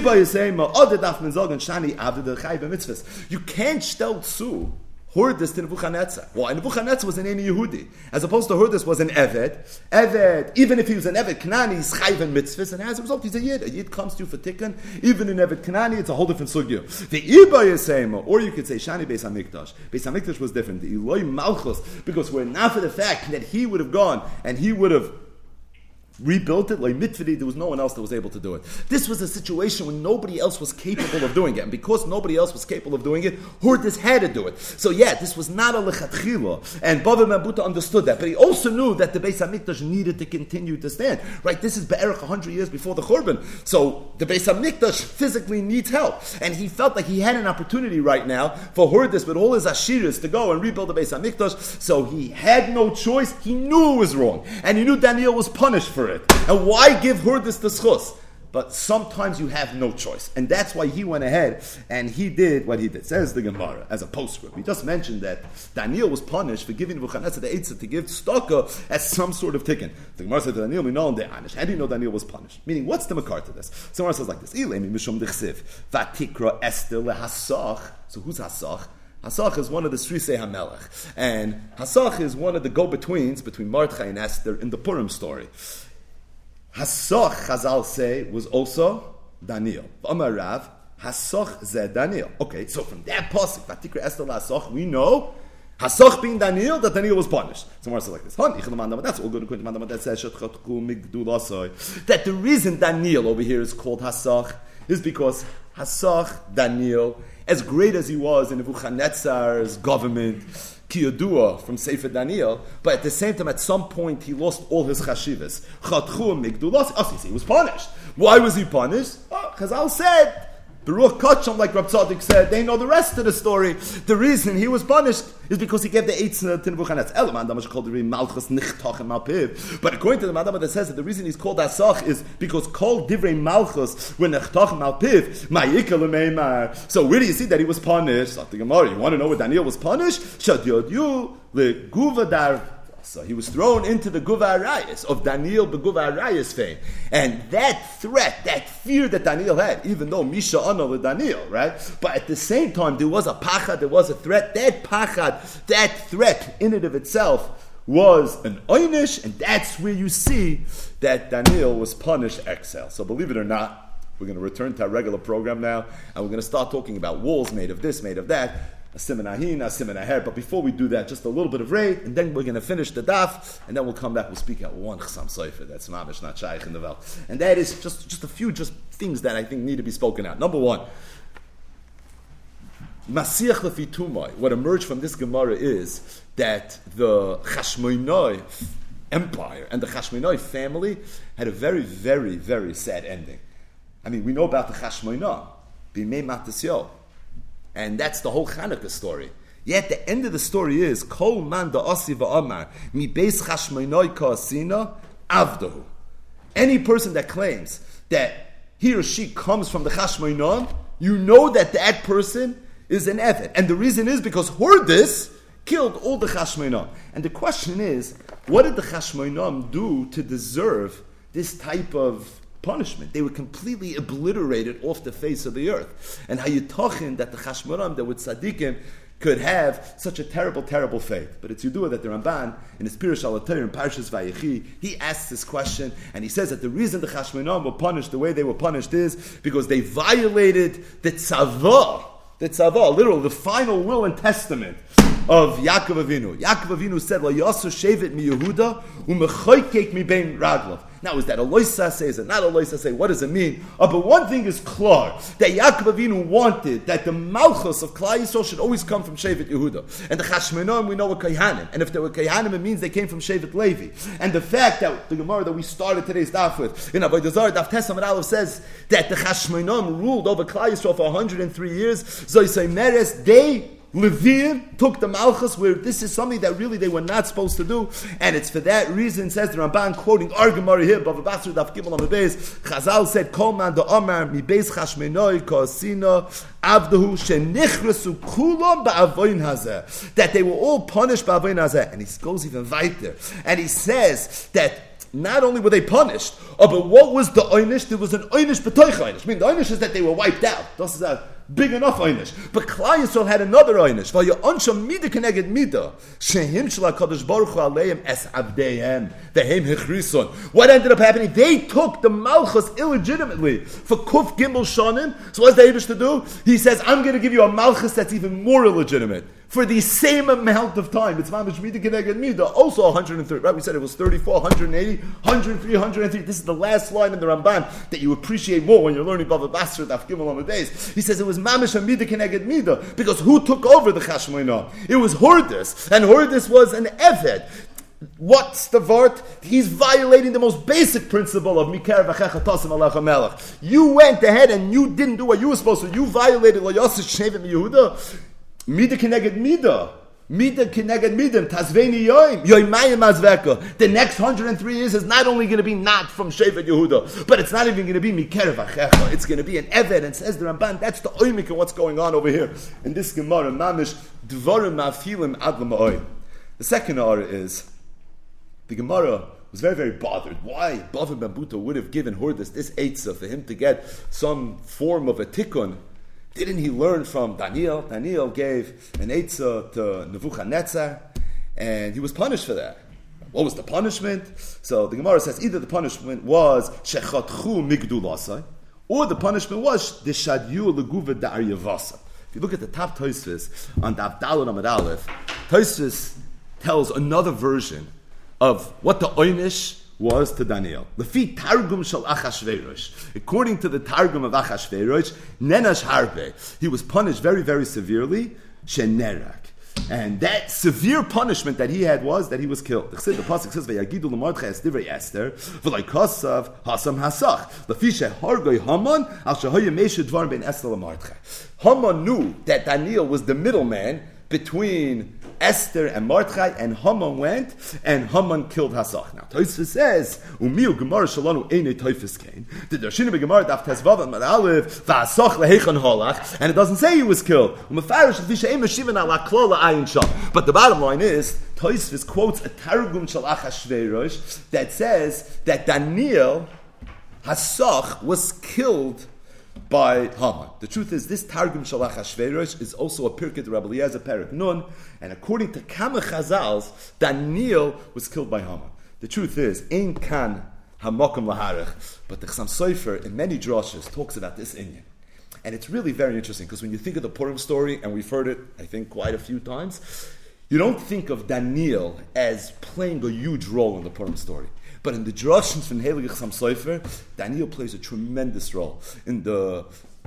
You can't stel tzu Hordis to Nebuchadnezzar. Why? Nebuchadnezzar was an Eni Yehudi, as opposed to Hordis was an Eved. Eved, even if he was an Eved Kanani, he's chayv and mitzvahs, and as a result, he's a Yid. A Yid comes to you for tikkun. Even in Eved Kanani, it's a whole different sugya. The Iba Yisema, or you could say Shani Beis HaMikdash. Beis HaMikdash was different. The Eloi Malchus, because we're not for the fact that he would have gone and he would have rebuilt it, like mitvidi, there was no one else that was able to do it. This was a situation when nobody else was capable of doing it. And because nobody else was capable of doing it, Hordis had to do it. So yeah, this was not a lechatchila. And Bava ben Buta understood that. But he also knew that the Beis HaMikdash needed to continue to stand. Right? This is Be'erach one hundred years before the Churban. So the Beis HaMikdash physically needs help. And he felt like he had an opportunity right now for Hordis with all his ashiras to go and rebuild the Beis HaMikdash. So he had no choice. He knew it was wrong. And he knew Daniel was punished for it. And why give Hordis the schus? But sometimes you have no choice. And that's why he went ahead and he did what he did. Says the Gemara as a postscript. We just mentioned that Daniel was punished for giving Nebuchadnezzar the eitzah to give tzedakah as some sort of tikkun. The Gemara said to Daniel, we know him, how do you know Daniel was punished? Meaning, what's the makar to this? So Gemara says like this. Vatikra Esther lehasach. So who's Hasach? Hasach is one of the Srisei HaMelech. And Hasach is one of the go-betweens between Mordechai and Esther in the Purim story. Hasach, Chazal say, was also Daniel. Amar Rav, Hasach ze Daniel. Okay, so from that pasuk, Vatikra Esther LaHasach, we know Hasach being Daniel, that Daniel was punished. So more so like this. That's all good according to Mandam that says that the reason Daniel over here is called Hasach is because Hasach, Daniel, as great as he was in Nebuchadnezzar's government, Kiyodua from Sefer Daniel, but at the same time, at some point, he lost all his chashivas. He was punished. Why was he punished? Oh, Chazal said, Baruch Kacham, like Rab Tzaddik said, they know the rest of the story. The reason he was punished is because he gave the eitzah to Nebuchadnezzar. But according to the Mandama that says that the reason he's called Asach is because Kol Divrei Malchus were Nechtach Malpiv, Ma'ikah L'meimar. So where do you see that he was punished? Like the Gemara, you want to know where Daniel was punished? Shad Yodyu L'Guvadar. So he was thrown into the Guva Arayas of Daniel Beguva Arayas fame. And that threat, that fear that Daniel had, even though Misha Ana with Daniel, right? But at the same time, there was a pachad, there was a threat. That pachad, that threat in and of itself was an oynish, and that's where you see that Daniel was punished exile. So believe it or not, we're going to return to our regular program now, and we're going to start talking about walls made of this, made of that. A siman ahin, a siman aher. But before we do that, just a little bit of raid, and then we're going to finish the daf, and then we'll come back. We'll speak out one chsam soifer. That's mamish, not shaykh in the vel, and that is just just a few just things that I think need to be spoken out. Number one, Masiach lefi tumai. What emerged from this Gemara is that the Chashmonai empire and the Chashmonai family had a very, very, very sad ending. I mean, we know about the Chashmonai, Bimei Matasyo. And that's the whole Chanukah story. Yet the end of the story is Kol man da'asi va'amar mi beis chashmonai ka'asina avdahu. Any person that claims that he or she comes from the Chashmonai, you know that that person is an Eved. And the reason is because Hordis killed all the Chashmonai. And the question is, what did the Chashmonai do to deserve this type of punishment? They were completely obliterated off the face of the earth. And how you talking that the Chashmonaim that with Tzaddikim could have such a terrible, terrible fate. But it's Yudua that the Ramban, in his Pirush Al-Atayr, in Parshas Vayechi, he asks this question, and he says that the reason the Chashmonaim were punished the way they were punished is because they violated the tzavah, the tzavah, literally the final will and testament of Yaakov Avinu. Yaakov Avinu said, La yasu shevet mi Yehuda, u'mechoykek mi bein raglav. Now, is that a loisa say? Is it not a loisa say? What does it mean? Uh, but one thing is clear, that Yaakov Avinu wanted that the Malchus of Klal Yisrael should always come from Shevet Yehuda. And the Chashmonaim, we know, were Kayhanim. And if they were Kayhanim, it means they came from Shevet Levi. And the fact that the Gemara that we started today's daf with, in Avodah Zarah, Daf Tes Amud Aleph says that the Chashmonaim ruled over Klal Yisrael for one hundred three years. Zoisei Meres, they Levir took the Malchus, where this is something that really they were not supposed to do, and it's for that reason, says the Ramban, quoting our Gemara here, Bava Basra Daf Gimel Amud Beis, Chazal said, Kol man da'amar mi beis Chashmonai ka'asina avdahu shenichrasu kulam ba'avoin hazeh, that they were all punished ba'avoin hazeh, and he goes even weiter, and he says that not only were they punished, oh, but what was the oynish? There was an oynish b'toich oynish. I mean, the oynish is that they were wiped out. This is a big enough oynish. But Klal Yisrael had another oynish. V'ya'onsham mida keneged mida. Shehim shel HaKadosh Baruch Hu aleim es avdeihem. Vehem hechrison. What ended up happening? They took the Malchus illegitimately for Kuf Gimel Shonim. So what's the Eibush to do? He says, I'm going to give you a Malchus that's even more illegitimate. For the same amount of time. It's mamish mida keneged mida. Also one hundred thirty. Right? We said it was thirty-four, one hundred eighty, one hundred three, one hundred three. This is the last line in the Ramban that you appreciate more when you're learning Bava Basra Daf Gimel Amud Beis. He says it was mamish a mida keneged mida, because who took over the Chashmonai? It was Hordis, and Hordis was an Eved. What's the vart? He's violating the most basic principle of Mikar v'checha tasim alecha melech. You went ahead and you didn't do what you were supposed to. You violated Lo Yosef Shevet Yehuda. Mida keneged mida. Mida keneged midim. Tazveni yoim. Yoimayim azveka. The next one hundred three years is not only going to be not from Shevet Yehuda, but it's not even going to be Mikar v'checha. It's going to be an Eved. And says the Ramban, that's the oimik of what's going on over here. In this Gemara, mamish dvarim mafilim ad l'ma'oim. The second order is, the Gemara was very, very bothered. Why Bava ben Buta would have given Hordis this eitzah for him to get some form of a tikkun? Didn't he learn from Daniel? Daniel gave an eitzah to Nebuchadnezzar, and he was punished for that. What was the punishment? So the Gemara says either the punishment was shechatchu migdulasai, or the punishment was deshadyu leguva da'aryavasa. If you look at the top Tosfos on the Avdalon Amud Aleph, Tosfos tells another version of what the Oynish was to Daniel. Lefi Targum shel Achashverosh. According to the Targum of Achashverosh, Nenash Harbe, he was punished very, very severely, Shenerak. And that severe punishment that he had was that he was killed. The pasuk says, "Vayagidu l'Mordechai es divrei Esther, v'loikasav hasam hasach." Lefishe hargoi Haman al shehoya meishu dvar ben Esther l'Mordechai. Haman knew that Daniel was the middleman between Esther and Mordechai, and Haman went, and Haman killed Hasach. Now, Tosfos says, "Umiu Gemara shalanu einei Tosfos kain." The Darshina Gemara daf Tezvav and Aleph va'asach lehechan halach, and it doesn't say he was killed. Umefarish l'fisha ein meshivan ala klala ayin sham. But the bottom line is, Tosfos quotes a Targum shel Achashverosh that says that Daniel Hasach was killed by Haman. The truth is, this Targum shel Achashverosh is also a Pirkei Rabbi Eliezer Perek Nun, and according to Kama Chazals, Daniel was killed by Haman. The truth is, Ein Kan Hamakom Laharech, but the Chassam Sofer in many drashas talks about this inyan. And it's really very interesting, because when you think of the Purim story, and we've heard it, I think, quite a few times, you don't think of Daniel as playing a huge role in the Purim story. But in the drashos from Heilige Chassam Sofer, Daniel plays a tremendous role in the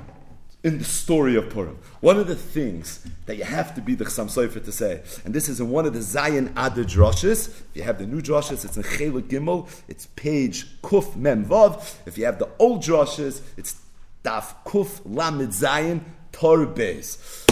in the story of Purim. One of the things that you have to be the Chassam Sofer to say, and this is in one of the Zayin Adar drashos. If you have the new drashos, it's in Chelik Gimel, it's page Kuf Mem Vav. If you have the old drashos, it's Daf Kuf Lamed Zayin Tor Beis.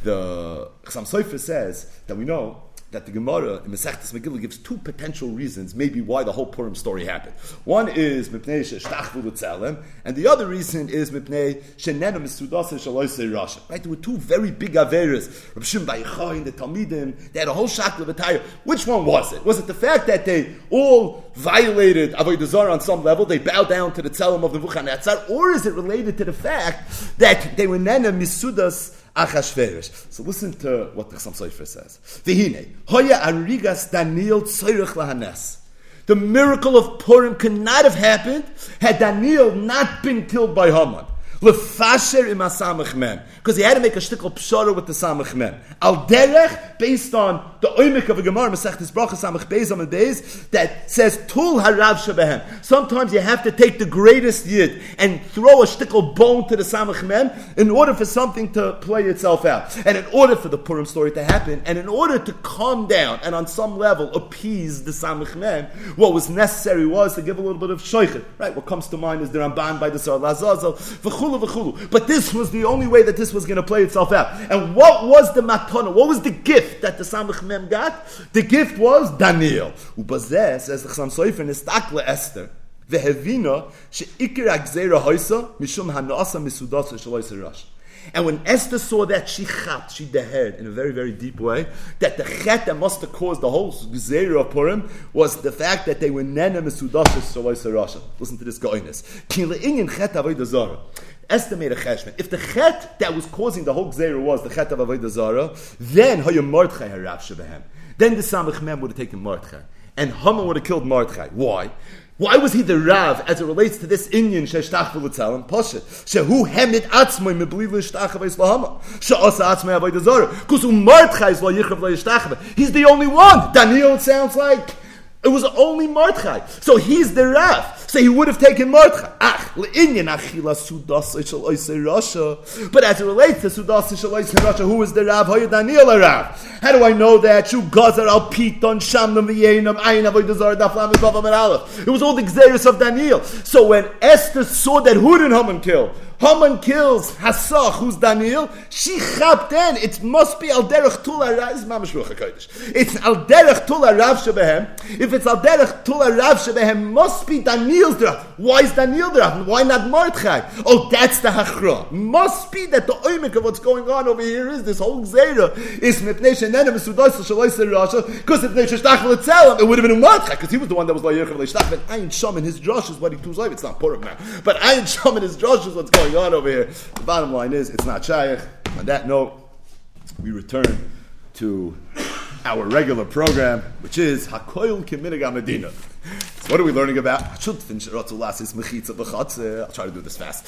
The Chassam Sofer says that we know that the Gemara in Masechtas Megillah gives two potential reasons, maybe why the whole Purim story happened. One is Mipnei Shtachvu L'Tzelem, and the other reason is Mipnei Shenenu Misudasa Shaloisei Rasha. Right, there were two very big averas. Rabbi Shimon Bar Yochai and the Talmidim, they had a whole shakla b'tayr. Which one was it? Was it the fact that they all violated Avodah Zarah on some level, they bowed down to the Tzelem of the Nebuchadnezzar, or is it related to the fact that they were Nena Misudas Achashverosh? So listen to what the Chassam Sofer says. V'hine, hoya arigas Daniel tzorech lahanes. The miracle of Purim could not have happened had Daniel not been killed by Haman. Lefasher im asamach mem, because he had to make a shtickle pshara with the samach mem. Al derech, based on the oimik of a Gemara Masechtas Brachos samach beis amud beis, that says tul harav shebehem. Sometimes you have to take the greatest yid and throw a shtickle bone to the samach mem in order for something to play itself out, and in order for the Purim story to happen, and in order to calm down and on some level appease the samach mem, what was necessary was to give a little bit of shoichet. Right, what comes to mind is the Ramban by the Sar Lazazel. But this was the only way that this was going to play itself out. And what was the matana? What was the gift that the Samach Mem got? The gift was Daniel. Ubazeh, says the Chassam Sofer, Nistakle Esther, Vehevina, she'ikir agzeira hoisa, mishum hanasa misudasa shaloisa rash. And when Esther saw that, she chat, she dehered in a very, very deep way, that the chet that must have caused the whole Gzeira of Purim was the fact that they were nene mesudashas shaloisa rasha. Listen to this goiness. Ki le'inyin chet avodah zarah. Esther made a cheshbon. If the chet that was causing the whole Gzeira was the chet of avodah zarah, then hoya Mordechai harav shebehem. Then the Samach Mem would have taken Mordechai, and Haman would have killed Mordechai. Why? Why was he the Rav as it relates to this Inyan she'shtachvu l'tzelem? Poshet shehu hemid atzmoi mebli l'shtachava islahama she'asa atzmoi avodah zarah because u'Mordechai is lo yichrav lo yishtachava. He's the only one. Daniel, it sounds like it was only Mordechai, so he's the Rav. So he would have taken Mordechai. Ach, le'inyan achila sudasa shel oisei rasha. But as it relates to sudasa shel oisei rasha, who is the Rav? Hoya Daniel a Rav. How do I know that? Shu gazar al piton shamnam v'yeinam ayin avodah zarah daf lamed vav amud aleph. It was all the gzeirus of Daniel. So when Esther saw that, who did Haman kill? Haman kills Hasach, who's Daniel. She chapped in. It must be al derech tula rav. This is mamash ruach hakodesh. It's al derech tula rav shebehem. If it's al derech tula rav shebehem, must be Daniel's the Rav. Why is Daniel the Rav? Why not Mordechai? Oh, that's the hachra. Must be that the oimik of what's going on over here is this whole gzeira is mipnei shenena mesudasa shaloisa rasha. Because if they shtachvel itself, it would have been Mordechai, because he was the one that was like yerchav leishtachvel. Ayin sham in his drush is what he tuz live. It's not Purim now, but Ayin sham in his drush is what's going on over here. The bottom line is, it's not shaykh. On that note, we return to our regular program, which is Hakoil Keminig Medina. So what are we learning about? Shutfin Sherotulasis Mechitza B'Chatze. I'll try to do this fast.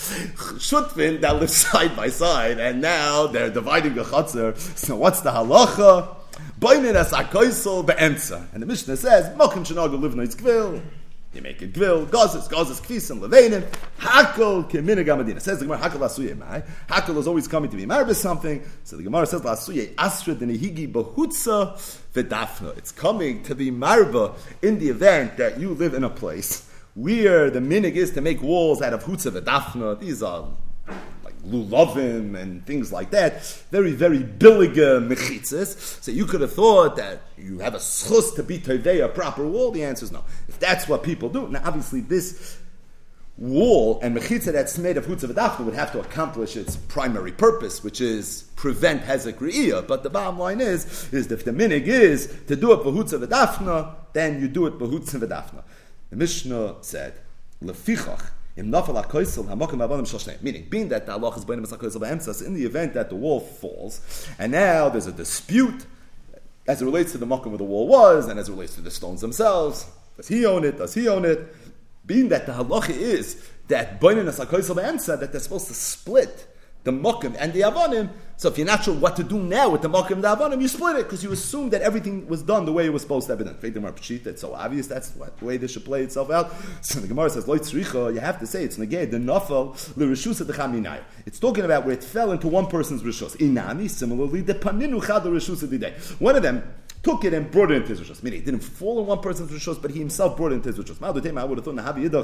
Shutfin that live side by side, and now they're dividing the Chatzer. So what's the halacha? Boinin as akoisel be'emtza. And the Mishnah says, Mokim shenagu livnois gvil. You make it gvil, gozes, gozes, kfis, and levenim. Hakel keminag amadina. Says the Gemara, hakel lasuye mai. Hakel is always coming to be married with something. So the Gemara says, lasuye asra denehigi bahutza v'dafna. It's coming to be marba in the event that you live in a place where the minig is to make walls out of hutza v'dafna. These are like lulavim and things like that. Very, very billiga mechitzas. So you could have thought that you have a schus to be tovei a proper wall. The answer is no. If that's what people do, now obviously this wall and mechitza that's made of hutza v'dafna would have to accomplish its primary purpose, which is prevent hezek re'iyah. But the bottom line is, is that if the minig is to do it for hutza v'dafna, then you do it for hutza v'dafna. The Mishnah said, lefichach. Meaning, being that the halach is b'nei masakoisel b'emtzas, in the event that the wall falls, and now there's a dispute as it relates to the makom where the wall was, and as it relates to the stones themselves. Does he own it? Does he own it? Being that the halacha is that b'nei masakoisel b'emtzas, that they're supposed to split the makom and the avonim. So if you're not sure what to do now with the makom and the avonim, you split it because you assume that everything was done the way it was supposed to have been done. It's so obvious that's what, the way this should play itself out. So the Gemara says, "Lo tzricha," you have to say it's negay the nafal l'rishusa dechaminai. It's talking about where it fell into one person's rishus. Inami, similarly, the paninu chad l'rishusa didei. One of them took it and brought it into his rishus. Meaning, it didn't fall in one person's rishus, but he himself brought it into his rishus. I would have thought,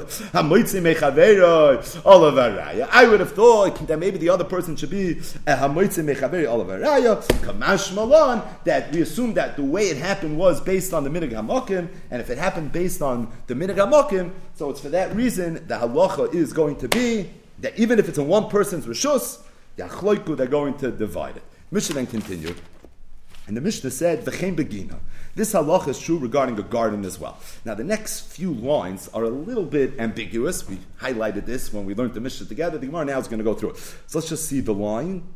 I would have thought that maybe the other person should be a hamoitzi mechaveri olavaraya. Kamash malan, that we assume that the way it happened was based on the minig hamokim, and if it happened based on the minig hamokim, so it's for that reason the halacha is going to be that even if it's in one person's rishus, the achloiku, they're going to divide it. Mishnah then continued. And the Mishnah said, V'chein begina. This halacha is true regarding a garden as well. Now, the next few lines are a little bit ambiguous. We highlighted this when we learned the Mishnah together. The Gemara now is going to go through it. So let's just see the line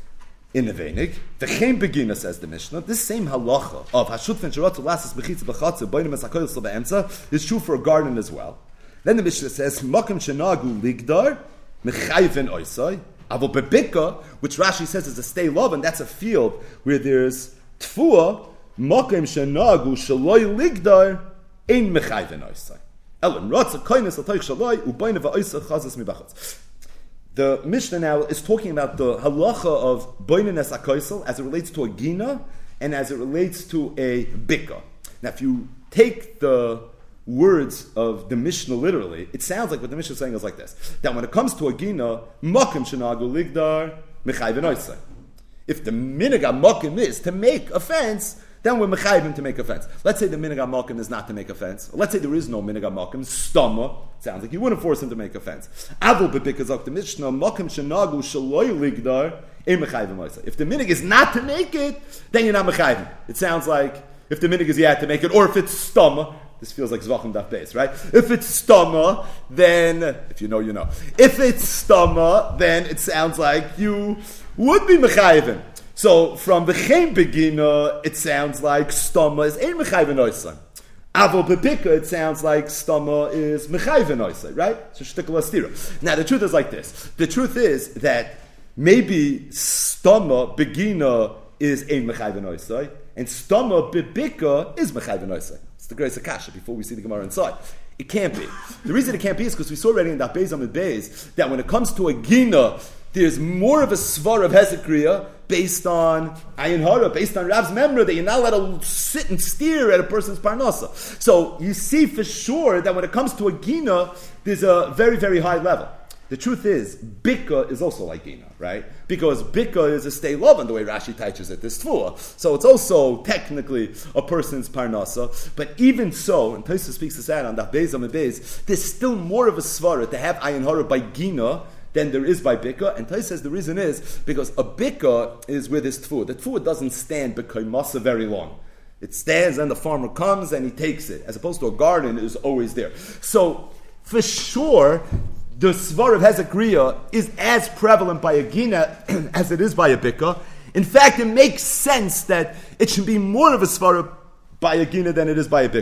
in the Veinig. V'chein begina, says the Mishnah. This same halacha of Hashutfen Sharatu Lasas B'chitza B'chatza B'onim Esakoyel B'emtza is true for a garden as well. Then the Mishnah says, Makom Shenagu Ligdar Mechayven Oisai Avol Bebika, which Rashi says is a stay love, and that's a field where there's Tfua, Mokem Shenagu Shaloi Ligdar Ein Mechayven Oisai. Elam Ratza Koines Latoich Shaloi Ubayne Va'oisai Chazas Mibachatz. The Mishnah now is talking about the halacha of Boinenes Akoisel as it relates to a gina and as it relates to a bika. Now, if you take the words of the Mishnah literally, it sounds like what the Mishnah is saying is like this: that when it comes to a gina, Mokem Shenagu Ligdar Mechayven Oisai. If the minig hamokim is to make a fence, then we're mechayvim to make a fence. Let's say the minig hamokim is not to make a fence. Let's say there is no minig hamokim. Stama sounds like you wouldn't force him to make a fence. Avol bebikazok the Mishnah mokim shenagu shaloi ligdar ein mechayvim oisai. If the minig is not to make it, then you're not mechayvim. It sounds like if the minig is yeah to make it, or if it's stama. This feels like Zvachim Daf Beis, right? If it's stama, then if you know, you know. If it's stama, then it sounds like you would be mechayvim. So from the V'chein begina, it sounds like stama is ein mechayvim oisai. Avol bebika, it sounds like stama is mechayvim oisai, right? So shtikla stira. Now the truth is like this. The truth is that maybe stama begina is ein mechayvim oisai, and stama bebika is mechayvim oisai. It's the Great Akasha before we see the Gemara inside. It can't be. The reason it can't be is because we saw already in that Beis Amid Beis that when it comes to a gina, there's more of a svar of Hezekiah based on Ayin Hara, based on Rav's memra, that you're not allowed to sit and steer at a person's parnasa. So you see for sure that when it comes to a gina, there's a very, very high level. The truth is, bika is also like gina, right? Because bika is a stay love, and the way Rashi teaches it, this tfua. So it's also technically a person's parnasa. But even so, and Tosfos speaks this out on Daf Beis Amid Beis, there's still more of a svara to have Ayin Hara by gina than there is by bika. And Tosfos says the reason is because a bika is where this tfua. The tfua doesn't stand b'kaimasa very long. It stands and the farmer comes and he takes it, as opposed to a garden is always there. So for sure, the svar of Hezekiah is as prevalent by a gina as it is by a bika. In fact, it makes sense that it should be more of a svar by a gina than it is by a bika.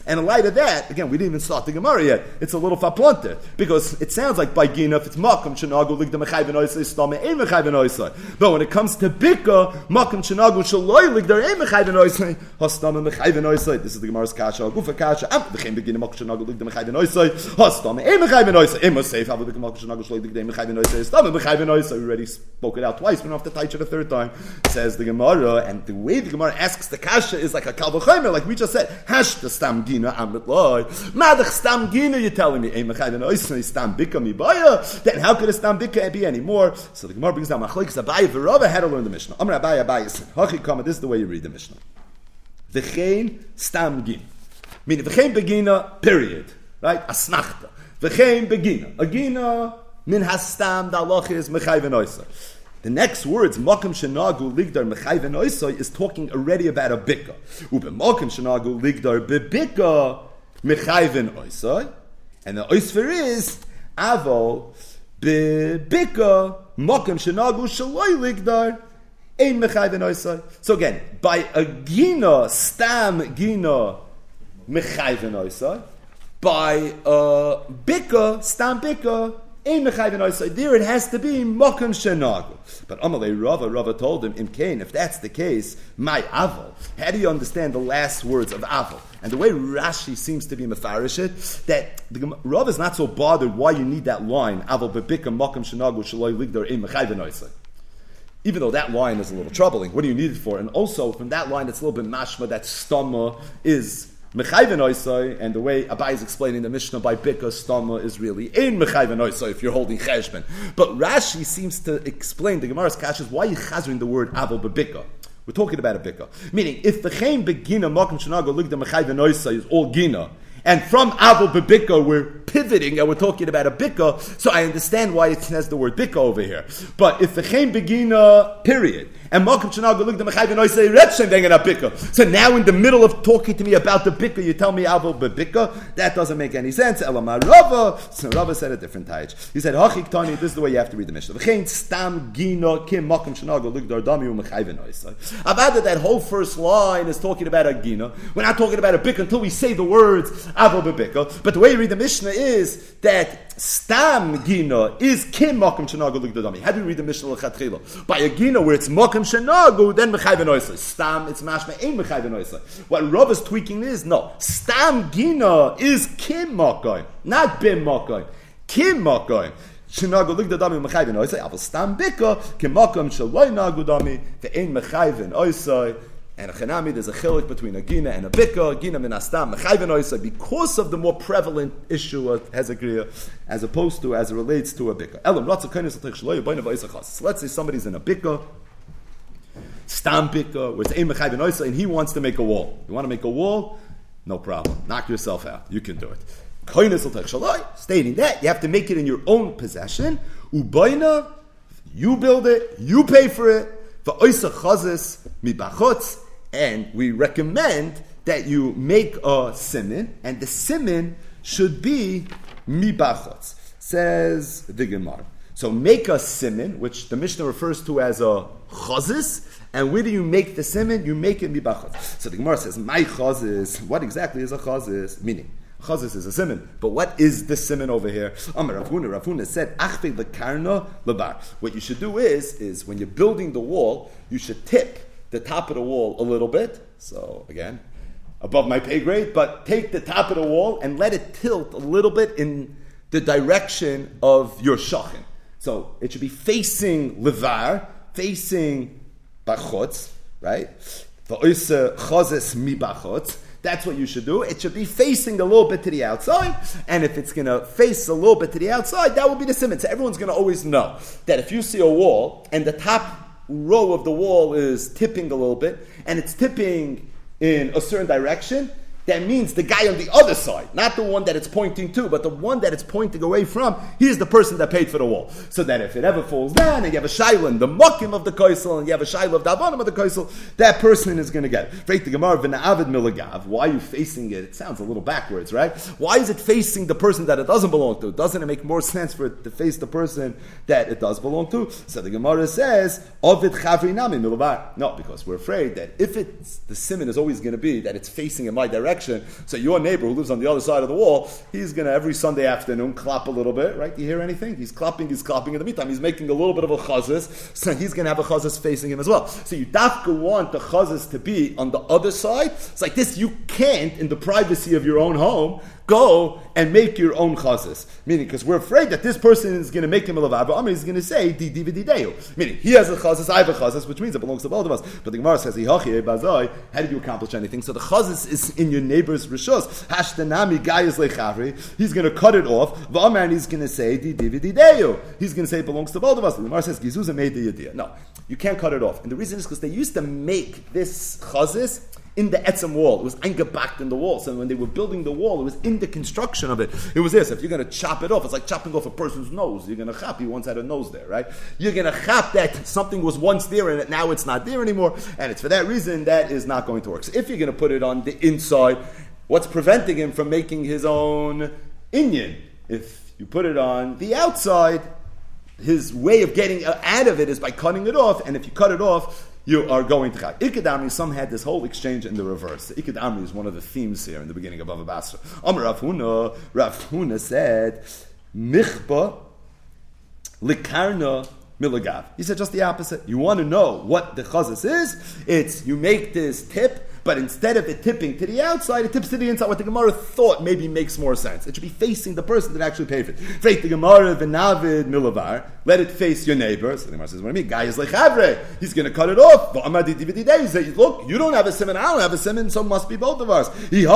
And in light of that, again, we didn't even start the Gemara yet. It's a little faplunter because it sounds like by Gina, if it's Makam Shenagu Ligda Mechayven Oisai, Stame Ein Mechayven Oisai. But when it comes to Bika, Makam Shenagu Shaloi Ligda Ein Mechayven Oisai, Hastame Mechayven Oisai. This is the Gemara's Kasha, Gufa Kasha, Am Bechem Begina Makam Shenagu Ligda Mechayven Oisai, Hastame Ein Mechayven Oisai. Ema Seif, Havu Bechem Makam Shenagu Shaloi Ligda Ein Mechayven Oisai, Stame Mechayven Oisai. We already spoke it out twice, we don't have to touch it a third time. Says the Gemara, and the way the Gemara asks the Kasha is like a Kal V'chomer, like we just said. Hash the Stam Gina Amrit Loi. Madach Stam Gina, you're telling me, Ein Mechayven Oisai, Stam Bika Mibaya. Then how could a Stam Bika be anymore? So the Gemara brings down Machlokes Abaye v'Rava how to learn the Mishnah. Amar Abaye Abaye said, Hachi Kama, this is the way you read the Mishnah. V'chein Stam Gina. Meaning, V'chein Begina, period. Right? Asmachta. V'chein Begina. A Gina, min hastam, the halach is Mechayven Oisai. The next words, Makam Shenagu Ligdar Mechayven Oisai, is talking already about a Bika. Ube Makam Shenagu Ligdar Bebika Mechayven Oisai. And the Oisfer is, Avo Bebika Makam Shenagu Shaloi Ligdar Ein Mechayven Oisai. So again, by a Gina, Stam Gina Mechayven Oisai, by a Bika, Stam Bika, there it has to be Makam Shenagu. But Amalei Rava, Rava told him, Imkain, if that's the case, my Aval. How do you understand the last words of Aval? And the way Rashi seems to be mefarish it, that the Rava is not so bothered why you need that line, Aval bebika Makam Shenagu shaloi ligdar ein mechayven oisai. Even though that line is a little troubling, what do you need it for? And also, from that line, it's a little bit mashma, that stama is Mechayven Oisai, and the way Abai is explaining the Mishnah by Bika Stama is really in Mechayven Oisai if you're holding Cheshben. But Rashi seems to explain the Gemara's Kash is why you chazering the word Aval Bebika. We're talking about a Bika. Meaning, if the Chaim Begina Makam Shenagu Ligda Mechayven Oisai is all Gina, and from Aval Bebika we're pivoting and we're talking about a Bika, so I understand why it says the word Bika over here. But if the Chaim Begina, period, and Makam Shenagu Ligda Mechayven Oisai Retshem Vengan Bika, so now in the middle of talking to me about the Bika, you tell me Aval Bebika, that doesn't make any sense. Elamar Rava, so Rava said a different taich. He said, Hachik Tani, this is the way you have to read the Mishnah. V'chein Stam Gina Kim Makam Shenagu Ligda Dami Mechayven Oisai. I've added that whole first line is talking about a Gina. We're not talking about a Bika until we say the words Aval Bebika. But the way you read the Mishnah is that Stam Gina is Kim Makam Shenagu Ligda Dami. How do you read the Mishnah L'chatchila? By a Gina where it's Makam Shenagu, then Mechayven Oisai. Stam, it's Mashma, ain't Mechayven Oisai. What Rav is tweaking is, no, Stam Gina is Kim Makam, not Bim Makam. Kim Makam. Shenagu Ligda Dami Mechayven Oisai. Aval Stam Bika, Kim Makam Shaloi Nagu Dami, ve'ein Mechayven Oisai. And a Chanami, there's a chilik between a Gina and a Bika, Gina min Astam, Mechayven Oisai, because of the more prevalent issue of Hezekriya, as opposed to, as it relates to a Bika. Elam, Ratza Kainis L'tech Shloy, Boina V'Oisai Chas. So let's say somebody's in a Bika, Stam Bika, where it's Ein Mechayven Oisai, and he wants to make a wall. You want to make a wall? No problem. Knock yourself out. You can do it. Kainis L'tech Shloy, stating that, you have to make it in your own possession. Uboina, you build it, you pay for it. V'Oisai Chazis, Mibachotz. And we recommend that you make a simin, and the simin should be mibachotz, says the Gemara. So make a simin, which the Mishnah refers to as a chazis, and where do you make the simin? You make it mibachotz. So the Gemara says, my chazis, what exactly is a chazis? Meaning, chazis is a simin, but what is the simin over here? Amar Rav Huna, Rav Huna said, achve lekarna lebar. What you should do is, is when you're building the wall, you should tip the top of the wall a little bit, so again, above my pay grade, but take the top of the wall and let it tilt a little bit in the direction of your shachin. So it should be facing levar, facing bachotz, right? V'oise chazes mi bachotz. That's what you should do. It should be facing a little bit to the outside, and if it's going to face a little bit to the outside, that will be the siman. So everyone's going to always know that if you see a wall and the top row of the wall is tipping a little bit, and it's tipping in a certain direction, that means the guy on the other side, not the one that it's pointing to, but the one that it's pointing away from, he's the person that paid for the wall. So that if it ever falls down and you have a shayla in the mukim of the kaisel and you have a shayla of the abanim of the kaisel, that person is going to get it. The Gemara, v'na'avid milagav. Why are you facing it? It sounds a little backwards, right? Why is it facing the person that it doesn't belong to? Doesn't it make more sense for it to face the person that it does belong to? So the Gemara says, ovid chavri nami milavar. No, because we're afraid that if it's, the siman is always going to be that it's facing in my direction, direction. So your neighbor who lives on the other side of the wall, he's going to every Sunday afternoon clap a little bit, right? Do you hear anything? He's clapping, he's clapping. In the meantime, he's making a little bit of a chazis, so he's going to have a chazis facing him as well. So you dafka want the chazis to be on the other side. It's like this, you can't, in the privacy of your own home, go and make your own chazis. Meaning, because we're afraid that this person is going to make him a lavav, but he's going to say, di dividideo. Meaning, he has a chazis, I have a chazis, which means it belongs to both of us. But the Gemara says, how did you accomplish anything? So the chazis is in your neighbor's rishos. Hashtanami gayas lechavri. He's going to cut it off. V'amar, and he's going to say, di dividideo. He's going to say it belongs to both of us. The Gemara says, Gizuza made the idea. No, you can't cut it off. And the reason is because they used to make this chazis in the etzem wall. It was eingebacked in the wall. So when they were building the wall, it was in the construction of it. It was this. If you're going to chop it off, it's like chopping off a person's nose. You're going to chop. He once had a nose there, right? You're going to chop that something was once there and now it's not there anymore. And it's for that reason that is not going to work. So if you're going to put it on the inside, what's preventing him from making his own inyan? If you put it on the outside, his way of getting out of it is by cutting it off. And if you cut it off, you are going to chag. Ikad Amri, some had this whole exchange in the reverse. Ikad Amri is one of the themes here in the beginning of Bava Basra. Amar Rav Huna, Rav Huna said, Michba likarna milagav. He said just the opposite. You want to know what the chazis is? It's you make this tip, but instead of it tipping to the outside, it tips to the inside. What the Gemara thought maybe makes more sense. It should be facing the person that actually paid for it. Fake the Gemara v'navid milavar. Let it face your neighbor. So the Gemara says, "What do you mean? Guy is like chavre. He's going to cut it off." He says, "Look, you don't have a simon. I don't have a simon. So it must be both of us."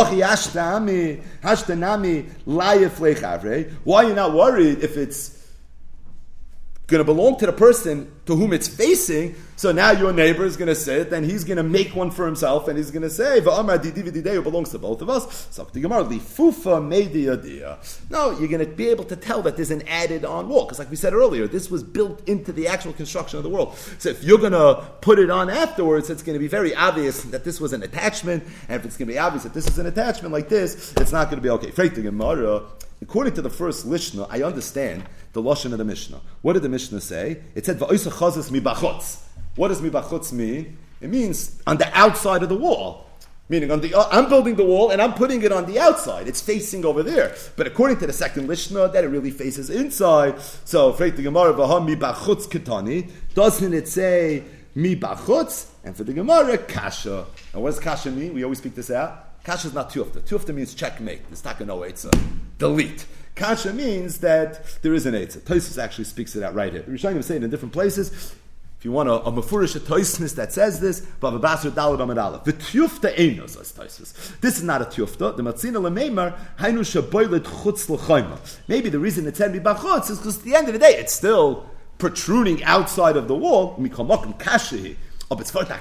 Why are you not worried if it's going to belong to the person to whom it's facing? So now your neighbor is going to sit and he's going to make one for himself and he's going to say, "Va'amar didividideu belongs to both of us." So the Gemara lifufa media. No, you're going to be able to tell that there's an added on wall because, like we said earlier, this was built into the actual construction of the world. So if you're going to put it on afterwards, it's going to be very obvious that this was an attachment, and if it's going to be obvious that this is an attachment like this, it's not going to be okay. Freit the Gemara. According to the first Lishna, I understand the Lashon of the Mishnah. What did the Mishnah say? It said, "Va'oisa chazis mibachutz." What does mibachutz mean? It means on the outside of the wall. Meaning, on the uh, I'm building the wall and I'm putting it on the outside. It's facing over there. But according to the second Lishna, that it really faces inside. So, Freit the Gemara, "V'ha mibachutz ketani." Doesn't it say mibachutz? And for the Gemara, kasha. And what does kasha mean? We always speak this out. Kasha is not tufta. Tufta means checkmate. There's taka no eitzah. Delete. Kasha means that there is an eitzah. Tosfos actually speaks it out right here. The Rishonim say it in different places. If you want a, a mafurish Tosfos that says this, Bava Basra Daled Amud Aleph. The tufta einos says Tosfos. This is not a tufta. The matzina lemeimar hainu shaboilet chutz l'chayma. Maybe the reason it said bibachutz is because at the end of the day it's still protruding outside of the wall. Mikamokim kasha. So it's a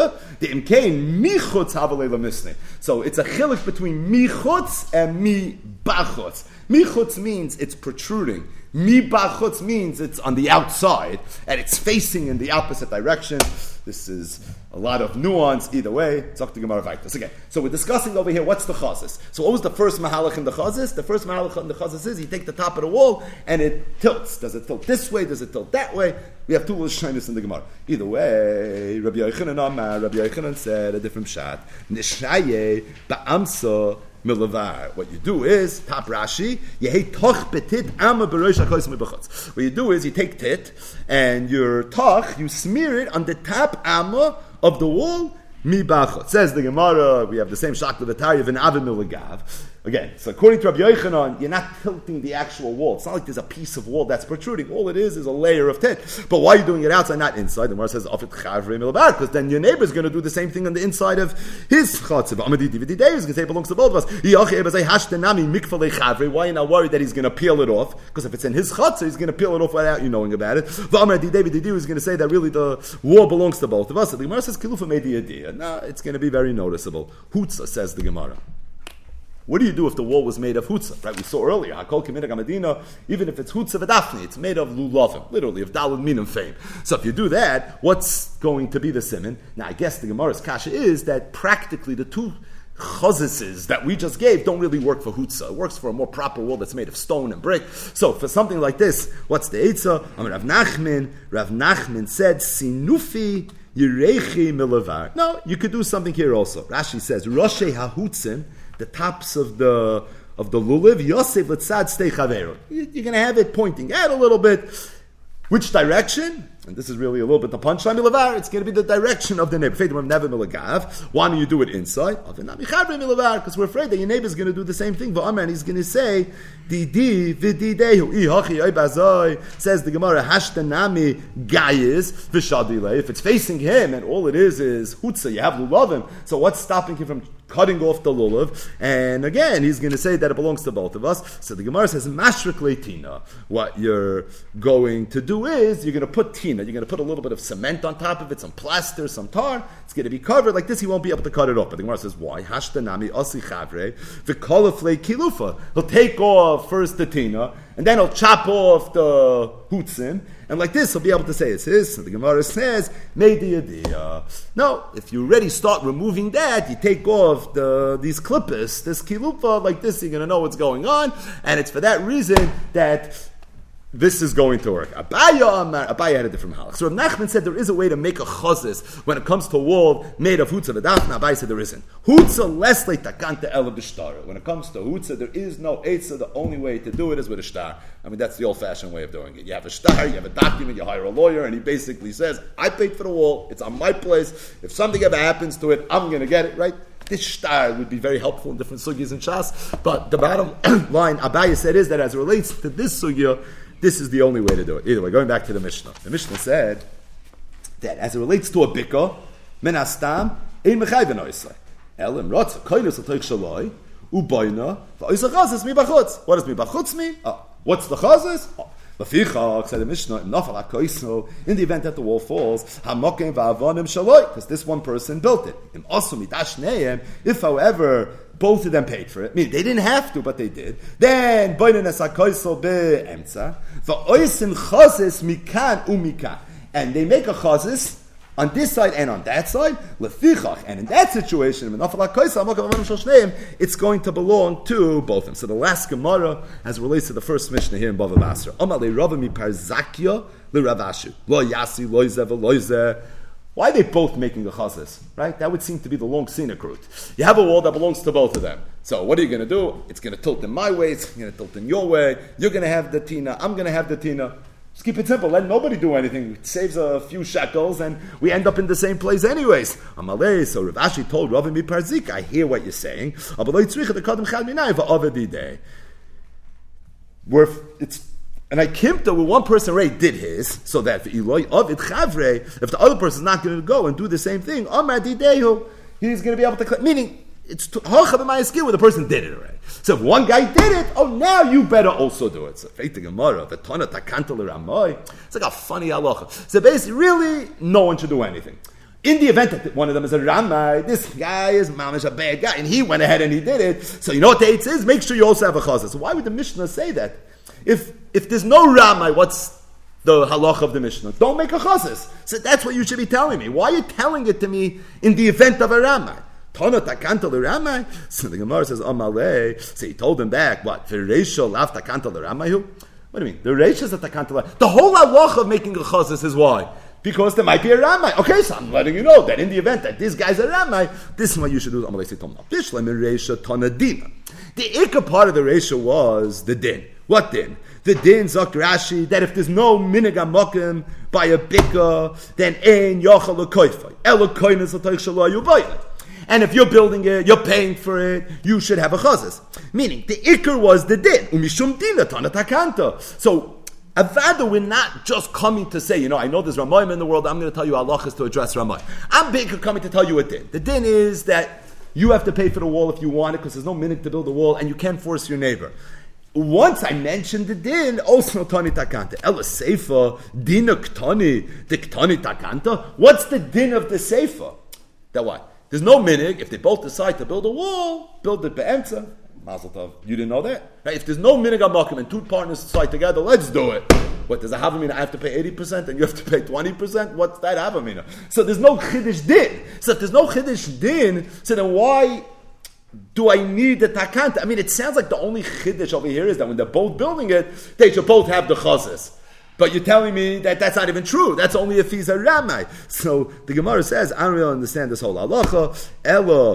chiluk between michutz and mi bachutz. Michutz means it's protruding. Mi bachutz means it's on the outside and it's facing in the opposite direction. This is a lot of nuance either way. Zok the Gemara Vaytas. Again, so we're discussing over here what's the chazis. So what was the first mahalach in the chazis? The first mahalach in the chazis is you take the top of the wall and it tilts. Does it tilt this way? Does it tilt that way? We have two Lashonos in the Gemara. Either way, Rabbi Yochanan Amar, Rabbi Yochanan said a different shot. Nishaye ba'amsa milavar. What you do is, top Rashi, you hate toch betit amma berosh hakois mibachutz. What you do is you take tit and your toch, you smear it on the top amma of the wall mibachutz. Says the Gemara, we have the same shak of the Tarya v'navim milagav. Again, so according to Rabbi Yochanan, you're not tilting the actual wall. It's not like there's a piece of wall that's protruding. All it is is a layer of tit. But why are you doing it outside, not inside? The Gemara says, because then your neighbor is going to do the same thing on the inside of his chatzah. Amadi D V D Day is going to say it belongs to both of us. Why are you not worried that he's going to peel it off? Because if it's in his chatzah, he's going to peel it off without you knowing about it. Amadi D V D is going to say that really the wall belongs to both of us. So the Gemara says, Kilufa made the idea. No, it's going to be very noticeable. Hutzah, says the Gemara. What do you do if the wall was made of hutzah? Right, we saw earlier, Hakol K'minhag HaMedina, even if it's hutzah v'dafni, it's made of lulavim, literally, of daled minim fame. So if you do that, what's going to be the siman? Now, I guess the Gemara's kasha is that practically the two chazises that we just gave don't really work for hutzah. It works for a more proper wall that's made of stone and brick. So for something like this, what's the eitzah? I mean, Rav Nachman, Rav Nachman said, sinufi yirechi milavar. No, you could do something here also. Rashi says, Roshei hahutzim, the tops of the of the lulav, Yosef l'tzad stei chaveru. You're going to have it pointing out a little bit. Which direction? And this is really a little bit the punchline. It's going to be the direction of the neighbor. Why don't you do it inside? Because we're afraid that your neighbor is going to do the same thing. And he's going to say, says the Gemara, Hashtanami Gayis v'shadile. If it's facing him and all it is is hutzah, you have lulavim. So what's stopping him from cutting off the lulav? And again, he's going to say that it belongs to both of us. So the Gemara says, Mashrik leitina. What you're going to do is you're going to put tina. You're going to put a little bit of cement on top of it, some plaster, some tar. It's going to be covered like this. He won't be able to cut it off. But the Gemara says, why? Hashtanami osi chavre v'kolaflei kilufa. He'll take off first the tina, and then he'll chop off the hutzim, and like this he'll be able to say it's his. And the Gemara says, Meidiyadiyah. No, if you already start removing that, you take off the these clippers, this kilufa, like this, you're going to know what's going on, and it's for that reason that this is going to work. Abaya, Amar, Abaya had a different halach. So Rav Nachman said there is a way to make a chazis when it comes to a wall made of hutzah v'dafna. Abaya said there isn't. Hutzah less like takanta ela b'shtar. When it comes to hutzah, there is no eitzah. The only way to do it is with a shtar. I mean, that's the old-fashioned way of doing it. You have a shtar, you have a document, you hire a lawyer, and he basically says, I paid for the wall, it's on my place. If something ever happens to it, I'm going to get it, right? This shtar would be very helpful in different sugyas and shas. But the bottom line, Abaya said, is that as it relates to this sugya, this is the only way to do it. Either way, going back to the Mishnah. The Mishnah said that as it relates to a bika, men astam, ein mechayven oisai. Elim rotza, koinus l'toich shaloi, uboina, v'oisa chazis mi bachutz. What does mi bachutz mean? Oh, what's the chazis? Oh. Lafichach, said the Mishnah, in the event that the wall falls, hamokim va'avonim shaloi, because this one person built it. Im osu midash neim, if however, both of them paid for it. I mean, they didn't have to, but they did. Then, boinen esakoisel be'emtza, va'oisim chazis mikan umikan. And they make a chazis on this side and on that side, lefichach, and in that situation, it's going to belong to both of them. So the last Gemara, as it relates to the first Mishnah here in Bava Basra, Amalei Rava mi Parzakya le Ravashu, lo yasi lo yzeh lo yzeh. Why are they both making a chazis? Right? That would seem to be the long scenic route. You have a wall that belongs to both of them. So what are you going to do? It's going to tilt in my way. It's going to tilt in your way. You're going to have the tina. I'm going to have the tina. Just keep it simple. Let nobody do anything. It saves a few shekels, and we end up in the same place anyways. Amalei. So Rav Ashi told Rav mi Parzik, I hear what you're saying. Where it's and I kimped with one person already did his, so that if the other person is not going to go and do the same thing, he's going to be able to. Meaning, it's skill where the person did it already. So if one guy did it, oh, now you better also do it. So it's like a funny halacha. So basically, really, no one should do anything. In the event that one of them is a Ramai, this guy is mamish a bad guy, and he went ahead and he did it. So you know what the eight is? Make sure you also have a chazah. So why would the Mishnah say that? If if there's no Ramai, what's the halach of the Mishnah? Don't make a chazas. So that's what you should be telling me. Why are you telling it to me in the event of a Ramai? Tana takanta l'Ramai. So the Gemara says, Amalei. So he told him back, what? V'reisha lav takanta l'Ramai. What do you mean? The reisha is a takanta l'Ramai. The whole halach of making a chazas is why? Because there might be a Ramai. Okay, so I'm letting you know that in the event that this guy's a Ramai, this is what you should do. Amalei said, Tom, Bishlam reisha tana dina. The ikka part of the reisha was the din. What din? The din zok Rashi that if there's no minig amokim by a bika, then ein yochel lekoifay. Elokoinus l'toich shelo yubayit. And if you're building it, you're paying for it, you should have a chazas. Meaning, the ikr was the din. Umishum dina tana takanta. So, avada, we're not just coming to say, you know, I know there's Ramayim in the world, I'm going to tell you halachas to address Ramayim. I'm big coming to tell you a din. The din is that you have to pay for the wall if you want it, because there's no minig to build the wall, and you can't force your neighbor. Once I mentioned the din, also tani takanta. Ela seifa dina ktani, the ktani takanta. What's the din of the seifa? That what? There's no minig. If they both decide to build a wall, build it be'emtza. Mazel tov. You didn't know that? Right? If there's no minig amakim and two partners decide together, let's do it. What does a havamina? I have to pay eighty percent and you have to pay twenty percent? What's that havamina? So there's no chiddush din. So if there's no chiddush din, so then why do I need the takanta? I mean, it sounds like the only chiddush over here is that when they're both building it, they should both have the chazas. But you're telling me that that's not even true. That's only if he's a Ramai. So the Gemara says, I don't really understand this whole halacha. Ella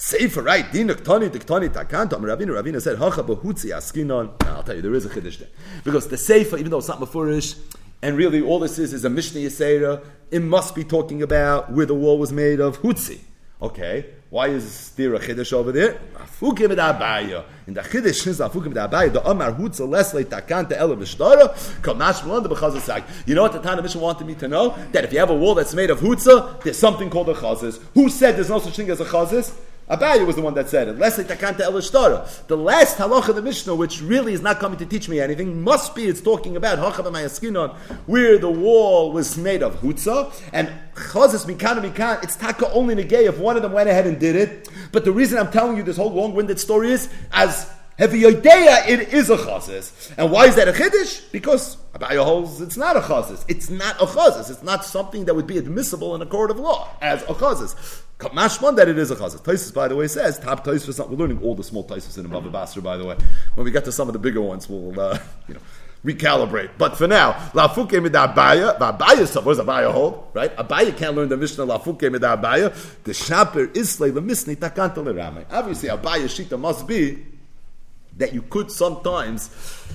Sefer, right? Dinak Tani, Diktani, Takanta. Ravina, Ravina said, Hacha Bahutzi Askinon. I'll tell you, there is a Chiddush there. Because the Sefer, even though it's not Mefurish, and really all this is is a Mishnah Yisera, it must be talking about where the wall was made of Hutzi. Okay, why is there a Chiddush over there? Afukim et Abaya. In the Chiddush is Afukim et Abaya, the Amar Hutza Lesle Takanta Ela Vishtara, Kamash Melanda B'chazasag. You know what the Tana Mishnah wanted me to know? That if you have a wall that's made of Hutza, there's something called a Chazis. Who said there's no such thing as a Chazis? Abaya was the one that said it. Lesle Takanta Ela Vishtara. The last halacha of the Mishnah, which really is not coming to teach me anything, must be it's talking about Hacha B'mayaskinon, where the wall was made of Hutza, and Chazis Mikan Mikan, it's taka only negay if one of them went ahead and did it. But the reason I'm telling you this whole long-winded story is, as heavy idea, it is a chazis. And why is that a chiddush? Because Abaya holds it's not a chazis. It's not a chazis. It's not something that would be admissible in a court of law as a chazis. Mashman that it is a chazis. Taisus, by the way, says top Taisus. We're learning all the small Taisus in Bava Basra, by the way. When we get to some of the bigger ones, we'll uh, you know recalibrate. But for now, Lafuke mida Abaya. Abaya, what does Abaya hold? Right? Abaya can't learn the Mishnah Lafuke mida Abaya. The Shaper Islay the Mishnah Takanta Lerame. Obviously, Abaya Shita must be that you could sometimes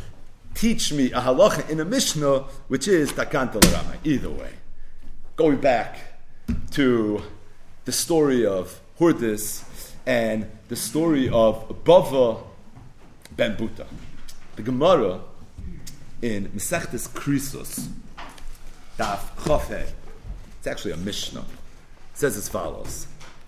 teach me a halacha in a Mishnah, which is Takanta Lerame. Either way, going back to the story of Hurdis and the story of Bava ben Buta. The Gemara in Mesechtes Krisos, Daf Chafei, it's actually a Mishnah, says as follows: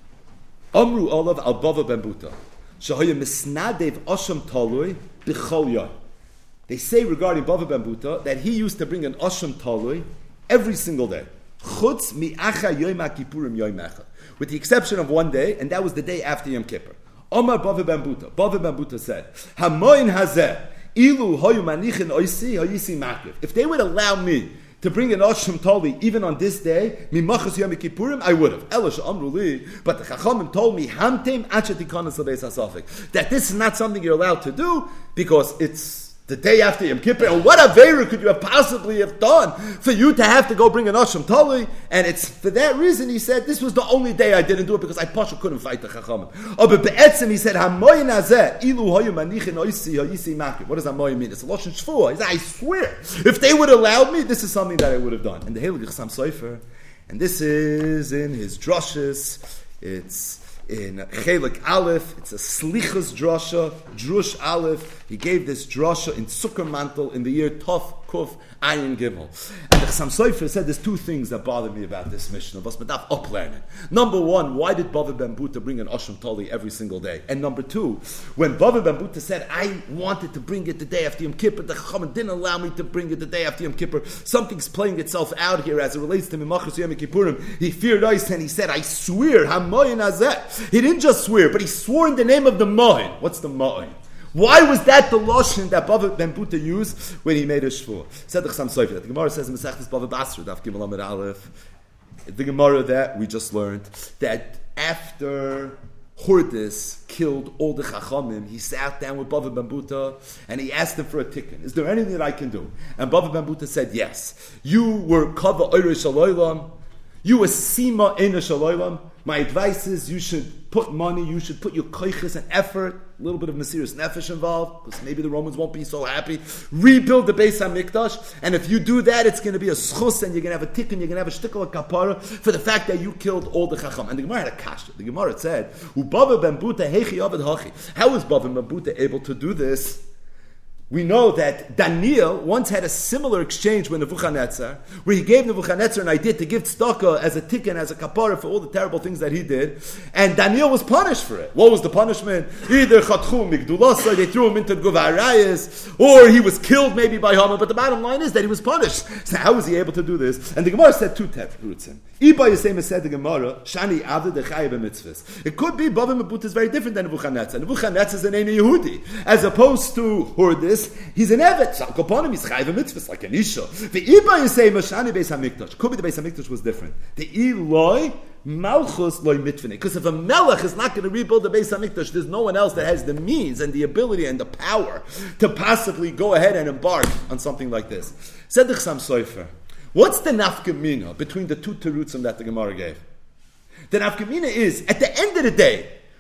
Amru Olav al Bava ben Buta, Shahaya Misnadev Asham Talui B'chol Yom. They say regarding Bava ben Buta that he used to bring an Asham Talui every single day. Chutz mi'acha Yom HaKippurim Yom Echad, with the exception of one day, and that was the day after Yom Kippur. Omar Bava ben Buta, Bava ben Buta said, Hamoin hazeh, ilu hoyu manichin oisi hoyisi makiv. If they would allow me to bring an Asham Tali even on this day, mimachas Yom Kippurim, I would have. Elash amruli, but the Chachamim told me, Hamtem achetikanas lebeis hasafik, that this is not something you're allowed to do because it's the day after Yom Kippur, and what Aveira could you have possibly have done for you to have to go bring an Asham Tali? And it's for that reason he said, this was the only day I didn't do it because I Pasha couldn't fight the Chachamim. Oh, but Be'etzim he said, Hamoyin hazeh, ilu hoyu manichin oisi hoyisi makir. What does Hamoyin mean? It's a Lashon Shvuah. He said, I swear, if they would have allowed me, this is something that I would have done. And the Heilig Chassam Sofer, and this is in his drushes, it's in Chelik Aleph, it's a Slichas drasha, Drush Aleph. He gave this drasha in Sukkah Mantel in the year Tov Kuf Ayin Gimel. And the Chassam Sofer said there's two things that bother me about this Mishnah. Was medaf uplearning. Number one, why did Bava ben Buta bring an Asham Tali every single day? And number two, when Bava ben Buta said, I wanted to bring it the day after Yom Kippur, the Chachamim didn't allow me to bring it the day after Yom Kippur. Something's playing itself out here as it relates to Mimachos Yom Kippurim. He feared ice and he said, I swear, Hamoyin hazeh. He didn't just swear, but he swore in the name of the Mohin. What's the Mohin? Why was that the Lashon that Bava ben Buta used when he made a shvur? Said the Chassam Sofer. The Gemara says in Mesechtes Bava Basra, Daf Gimel Amud Aleph, the Gemara that we just learned, that after Hurdis killed all the Chachamim, he sat down with Bava ben Buta and he asked him for a tikkun. Is there anything that I can do? And Bava ben Buta said, yes. You were Kava Oire Shaloylam. You were Sima Eina Shaloylam. My advice is you should put money, you should put your koiches and effort, a little bit of Mesiras Nefesh involved, because maybe the Romans won't be so happy. Rebuild the Beis HaMikdash, and if you do that, it's going to be a schus, and you're going to have a tikkun, you're going to have a shtickle of kapara for the fact that you killed all the chacham. And the Gemara had a kasha. The Gemara said, "Ubava ben Buta hechi avad hachi." How is Bava ben Buta able to do this? We know that Daniel once had a similar exchange with Nebuchadnezzar, where he gave Nebuchadnezzar an idea to give tzedakah as a tikkun, as a kapara for all the terrible things that he did, and Daniel was punished for it. What was the punishment? Either chatchu migdulasa, they threw him into Guvarayas, or he was killed maybe by Haman, but the bottom line is that he was punished. So how was he able to do this? And the Gemara said two terutzim. Iba Yisema said the Gemara, Shani Avad Dechayev mitzvahs. It could be Bava ben Buta is very different than Nebuchadnezzar. Nebuchadnezzar is an Eini Yehudi, as opposed to Hurdis. He's an Evet. So Koponim is Chayev mitzvahs like an Isha. The Iba Yisema Shani Beis Hamikdash. Could be the Beis Hamikdash was different. The Eloi Malchus loy mitvene. Because if a melech is not going to rebuild the Beis Hamikdash, there's no one else that has the means and the ability and the power to possibly go ahead and embark on something like this. Said the Chassam Sofer. What's the nafkamina between the two terutzim that the Gemara gave? The nafkamina is, at the end of the day,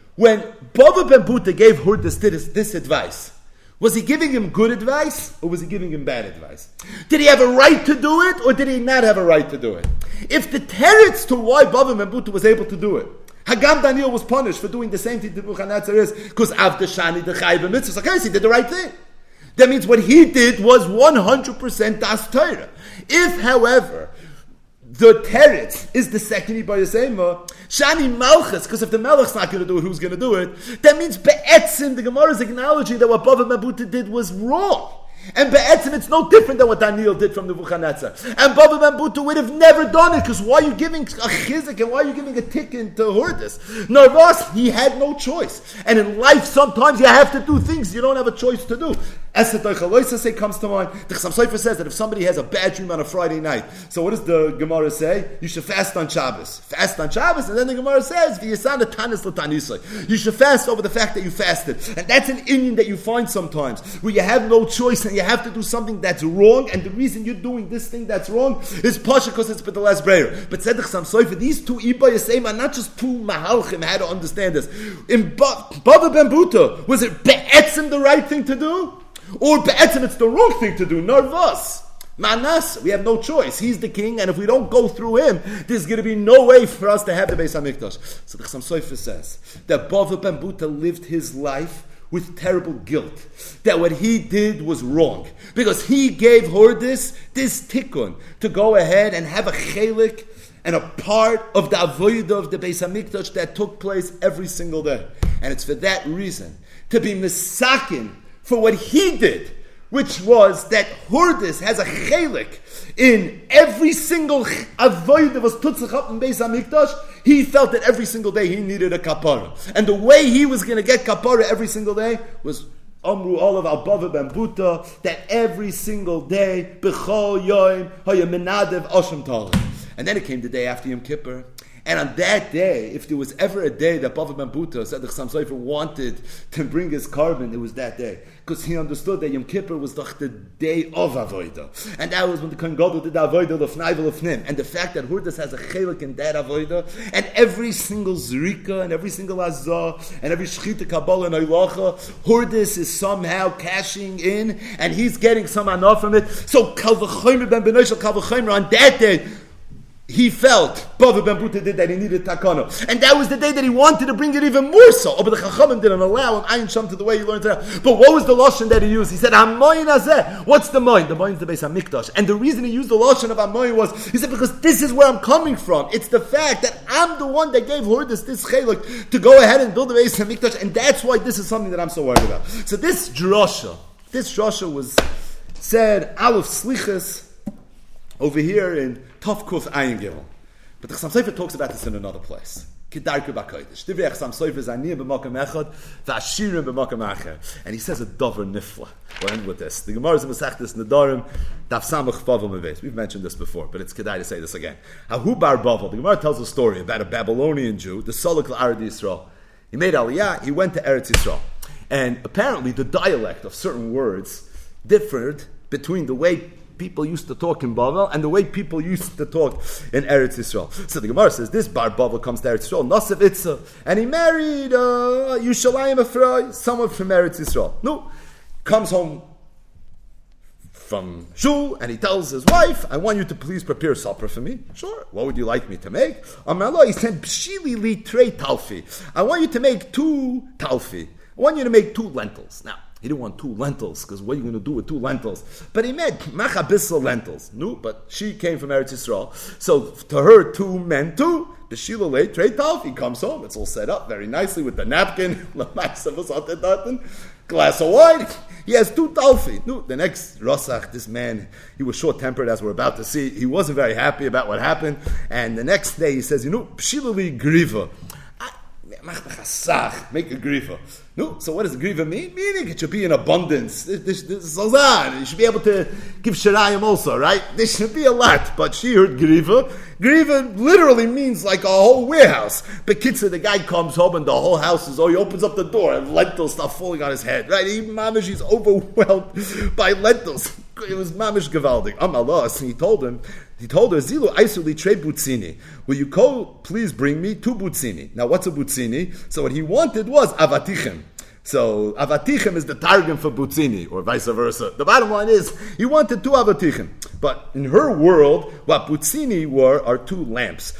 when Bava ben Buta gave Hurdas this, this advice, was he giving him good advice or was he giving him bad advice? Did he have a right to do it or did he not have a right to do it? If the teretz to why Bava ben Buta was able to do it, Hagam Daniel was punished for doing the same thing to Nebuchadnezzar is because Avda Shani the Chai b'mitzvahs. Okay, so he did the right thing. That means what he did was one hundred percent Das Torah. If, however, the teretz is the second Ibar Yisema, Shani Malchus, because if the Melech's not going to do it, who's going to do it? That means Be'etzim, the Gemara is acknowledging that what Bava ben Buta did was wrong. And Be'etzim, it's no different than what Daniel did from Nebuchadnezzar. And Bava ben Buta would have never done it, because why are you giving a chizik and why are you giving a tikkun to Hurdas? Narvas, he had no choice. And in life, sometimes you have to do things you don't have a choice to do. Eset Oichaloisa say comes to mind. The Chassam Sofer says that if somebody has a bad dream on a Friday night, so what does the Gemara say? You should fast on Shabbos. Fast on Shabbos, and then the Gemara says, V'yasana tanis l'tanisai. You should fast over the fact that you fasted. And that's an Indian that you find sometimes, where you have no choice and you have to do something that's wrong, and the reason you're doing this thing that's wrong is pasha because it's b'delas breyer. But said the Chassam Sofer, these two Iba Yisayim are not just two mahalchim, how to understand this. In Bava ben Buta, was it be'etzim the right thing to do? Or be'etzim it's the wrong thing to do? Narvas. Manas, we have no choice. He's the king, and if we don't go through him, there's going to be no way for us to have the Beis HaMikdash. So the Chassam Sofer says that Bava ben Buta lived his life with terrible guilt, that what he did was wrong, because he gave Hurdas this tikkun to go ahead and have a chelik and a part of the avodah of the Beis HaMikdash that took place every single day. And it's for that reason, to be misakin for what he did, which was that Hurdas has a chelik in every single avodah that was tutzach up in Beis HaMikdash. He felt that every single day he needed a kapara. And the way he was going to get kapara every single day was Amru Olav al Bava ben Buta, that every single day, B'chol Yoim, Haya Menadev Oshem Tal. And then it came the day after Yom Kippur. And on that day, if there was ever a day that Bava ben Buta said the Chassam Sofer wanted to bring his carbon, it was that day. Because he understood that Yom Kippur was the, the day of Avodah. And that was when the Kohen Gadol did the Avodah L'fnai V'L'fnim. And the fact that Hurdas has a chelik in that Avodah, and every single Zrika, and every single Azah, and every Shechita Kabbalah and Eilacha, Hurdas is somehow cashing in, and he's getting some anah from it. So Kal V'chomer ben Benoshel Kal V'chomer on that day, he felt Bava ben Buta did that he needed takana, and that was the day that he wanted to bring it even more so. Oh, but the Chachamim didn't allow him Ayin Sham to the way he learned it. But what was the lashon that he used? He said Hamoyin Hazeh. What's the moyin? The moyin is the Beis Hamikdash, and the reason he used the lashon of Hamoyin was he said because this is where I'm coming from. It's the fact that I'm the one that gave Hurdas this chelik to go ahead and build the Beis Hamikdash, and that's why this is something that I'm so worried about. So this drasha, this drasha was said Aleph Slichas over here in Tov Kuf Ayin Gimel. But the Chassam Sofer talks about this in another place. Kedarke b'kodesh. Divrei Chassam Sofer zaniyim b'makom echad, v'ashirim b'makom acher. And he says a dover nifla. We'll end with this. The Gemara is in Masechtas Nedarim, Daf Samach Vav Meves. We've mentioned this before, but it's kedai to say this again. Hahu bar Bavel. The Gemara tells a story about a Babylonian Jew, the Solok l'Arad Yisrael. He made Aliyah, he went to Eretz Yisrael. And apparently the dialect of certain words differed between the way people used to talk in Bavel and the way people used to talk in Eretz Yisrael. So the Gemara says this Bar Bavel comes to Eretz Yisrael, Nasav Itza, and he married uh, Yushalayim Ephrai, someone from Eretz Yisrael. No, comes home from Shul and he tells his wife, I want you to please prepare supper for me. Sure. What would you like me to make? Amallah, he said, Pshili li trei talfi. I want you to make two talfi. I want you to make two lentils. Now, he didn't want two lentils, because what are you going to do with two lentils? But he made machabissel lentils. No, but she came from Eretz Yisrael. So to her, two men, two. The Shila late, trade talf. He comes home. It's all set up very nicely with the napkin. Glass of wine. He has two talfi. No, the next Rosach, this man, he was short-tempered, as we're about to see. He wasn't very happy about what happened. And the next day he says, you know, Shila li griva. Make a griva. No, so what does griva mean? Meaning it should be in abundance. This, this, this is Zazan. You should be able to give shirayim also, right? There should be a lot. But she heard griva. Griva literally means like a whole warehouse. But Kitzer, the guy comes home and the whole house is, oh, he opens up the door and lentils start falling on his head, right? He mamish, he's overwhelmed by lentils. it was mamish gewaldig. Am Allah, and he told him, he told her, Zilu Aisuli Tre Butzini. Will you call, please bring me two Butzini. Now what's a Butzini? So what he wanted was Avatichem. So Avatichem is the targum for Butzini, or vice versa. The bottom line is, he wanted two Avatichem. But in her world, what Butzini were are two lamps.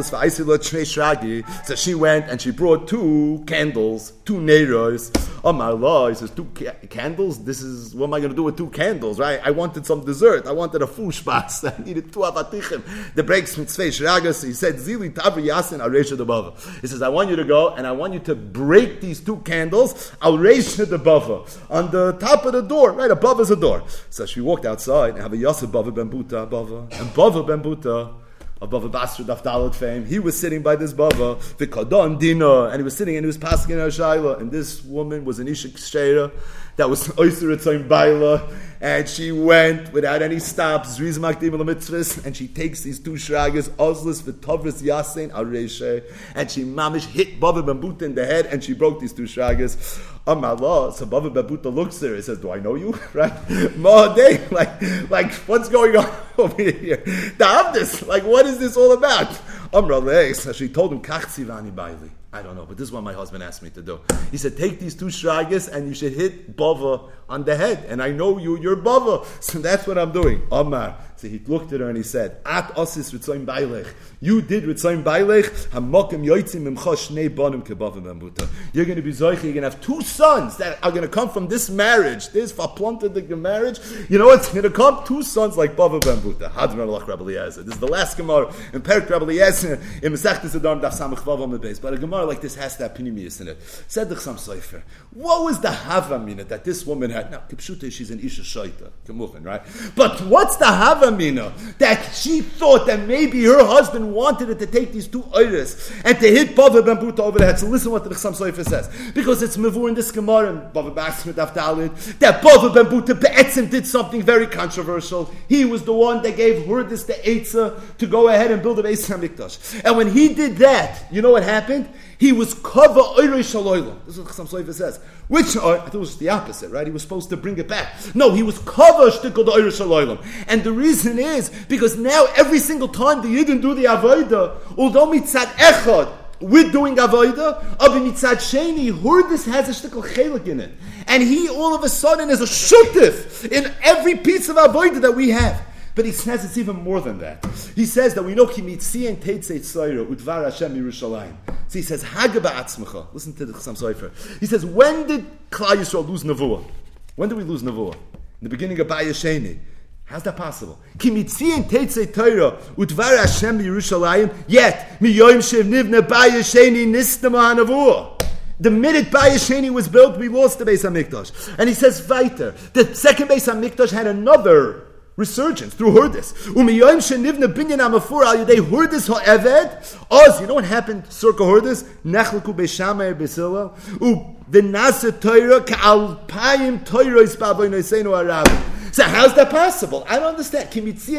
So she went and she brought two candles, two neiros. Oh my Allah, he says, two ca- candles? This is, what am I going to do with two candles, right? I wanted some dessert. I wanted a fushbas. I needed two Avatichem. The breaks mitzvah shragas. He said, Zili Tavri Yasin Aresha Debava. He says, I want you to go and I want you to break these two candles. I'll raise the bava on the top of the door, right above is a door. So she walked outside and have a Yasser Bava Ben Buta Bava and Bava Ben Buta above a Basra Daf Dalet fame. He was sitting by this Bava, the Kadon Dina, and he was sitting and he was passing in her Shaila, and this woman was an Ishik Sheira that was Oyster Etzayim Baila, and she went without any stops, Zriz Makdim El Mitzvahs, and she takes these two shragas, Ozlis V'Tovris Yasin Areshe, and she mamish hit Bava Ben Buta in the head, and she broke these two shragas. Oh my Allah, so Bava Ben Buta looks at her and says, do I know you? Right? Ma'adeh, like, like, what's going on over here? Da'avdis, like, what is this all about? Amra Leh, so she told him, Kach Tzivani Baili. I don't know, but this is what my husband asked me to do. He said, take these two shragas and you should hit Bava on the head. And I know you, you're Bava. So that's what I'm doing. Amar. So he looked at her and he said, At osis ritzoim bailech. You did ritzoim bailech. Hamokim yoitzim imcha shnei bonim kebava membuta. You're going to be zoichi. You're going to have two sons that are going to come from this marriage. This vaplanted marriage. You know what's going to come? Two sons like Bava membuta. Hadmer lach Rabbi Eliezer. This is the last Gemara in Perek Rabbi Eliezer in Masechtas Adar Daf Samach Vav on the base. But a Gemara like this has to have pnimius in it. Said the Chassam Sofer. What was the havamina that this woman had? Now, kipshute, she's an isha shaita, kemuchen, right? But what's the havamina that she thought that maybe her husband wanted her to take these two iris and to hit Bava Ben Buta over the head? So listen what the Chassam Sofer says, because it's mevur in this Gemara in Bava Basra Daf Dalet that Bava Ben Buta be'etzim did something very controversial. He was the one that gave her this the eitzah to go ahead and build a Beis Hamikdash, and when he did that, you know what happened? He was kava oirei shaloylam. This is what Chassam Sofer says. Which, or, I thought it was the opposite, right? He was supposed to bring it back. No, he was kava shtikol the oirei shaloylam. And the reason is, because now every single time the Yidden do the avodah, although mitzad echad, we're doing avodah, aber mitzad sheni, Hurdis has a shtikol chelik in it. And he all of a sudden is a shutif in every piece of avodah that we have. But he says it's even more than that. He says that we know ki mitzi and teitzei tzayra udvar Hashem Yerushalayim. So he says, Hagaba Atzmacha. Listen to the Chassam Sofer. He says, when did Klal Yisrael lose Nevuah? When did we lose Nevuah? In the beginning of Baya Sheni. How's that possible? Ki mitzi and teitzei Torah udvar Hashem Yerushalayim. Yet miyoyim shev nivne Baya Sheni nistama Nevuah. The minute Baya Sheni was built, we lost the Beis HaMikdash. And he says, weiter, the second Beis HaMikdash had another resurgence through Hurdis. Umiyoyim shenivna binyan amafur al yedei Hurdis ha'eved. Oz, you know what happened circa Hurdis? Nechleku be'shamay be'sila. U v'nasa Torah ka'alpayim Torah isba'avoy noisenu arabi. So how's that possible? I don't understand.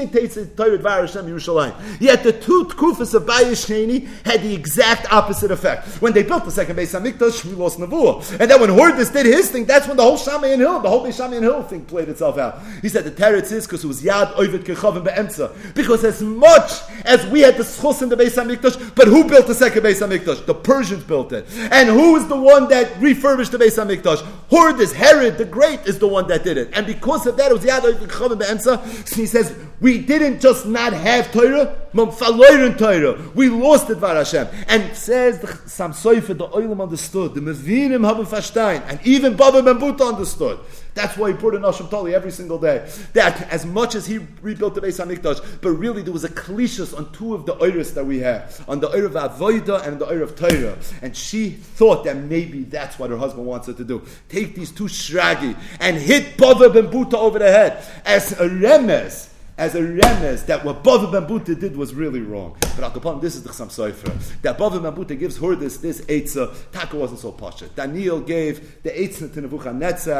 Yet the two tkufas of Baya Sheni had the exact opposite effect. When they built the second Beis HaMikdash, we lost Nevuah. And then when Hordis did his thing, that's when the whole Shammai and Hill, the whole Beis Shammai and Hill thing played itself out. He said the teretz is because it was Yad Ovid Kechavim Be'emtza. Because as much as we had the schus in the Beis HaMikdash, but who built the second Beis HaMikdash? The Persians built it. And who is the one that refurbished the Beis HaMikdash? Hordis, Herod the Great is the one that did it. And because of that, it was he says, we didn't just not have Torah, we lost it, Var Hashem. And says the Chassam Sofer, the Olam understood, the Mevinim haben verstehen, and even Bava Ben Buta understood. That's why he put in Nashim Tali every single day. That as much as he rebuilt the Beis HaMikdash, but really there was a klishus on two of the Oiris that we have, on the Oir of Avodah and the Oir of Torah. And she thought that maybe that's what her husband wants her to do. Take these two shragi and hit Bava Ben Buta over the head as a remez. As a remez that what Bava Ben Buta did was really wrong. But Al Kapon, this is the Chassam Sofer. That Bava Ben Buta gives her this, this Eitzah. Taka wasn't so pasha. Daniel gave the Eitzah to Nebuchadnezzar.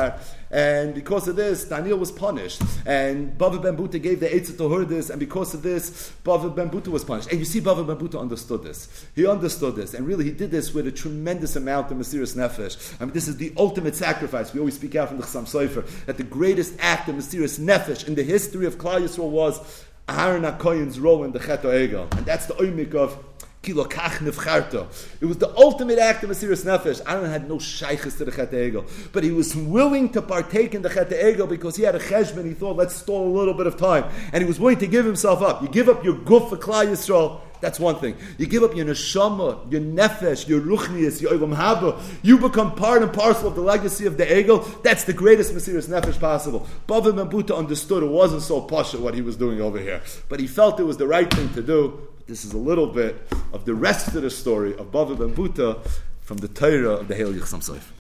and because of this, Daniel was punished. And Bava ben Buta gave the Eitzah to her this, and because of this, Bava ben Buta was punished. And you see, Bava ben Buta understood this. He understood this, and really he did this with a tremendous amount of Mesiras Nefesh. I mean, this is the ultimate sacrifice. We always speak out from the Chassam Sofer that the greatest act of Mesiras Nefesh in the history of Klal Yisrael was Aharon HaKohen's role in the Chet HaEgel. And that's the oimik of Kilokach Nefcharta. It was the ultimate act of Mesiras Nefesh. Aaron had no shaykhs to the Chet HaEgel, but he was willing to partake in the Chet HaEgel because he had a cheshbon. He thought, let's stall a little bit of time. And he was willing to give himself up. You give up your guf for Klal Yisrael, that's one thing. You give up your neshama, your nefesh, your ruchnius, your olam haba. You become part and parcel of the legacy of the Egel. That's the greatest Mesiras Nefesh possible. Bava ben Buta understood it wasn't so pasha what he was doing over here, but he felt it was the right thing to do. This is a little bit of the rest of the story of Bava ben Buta from the Torah of the Heilig Chassam Sofer.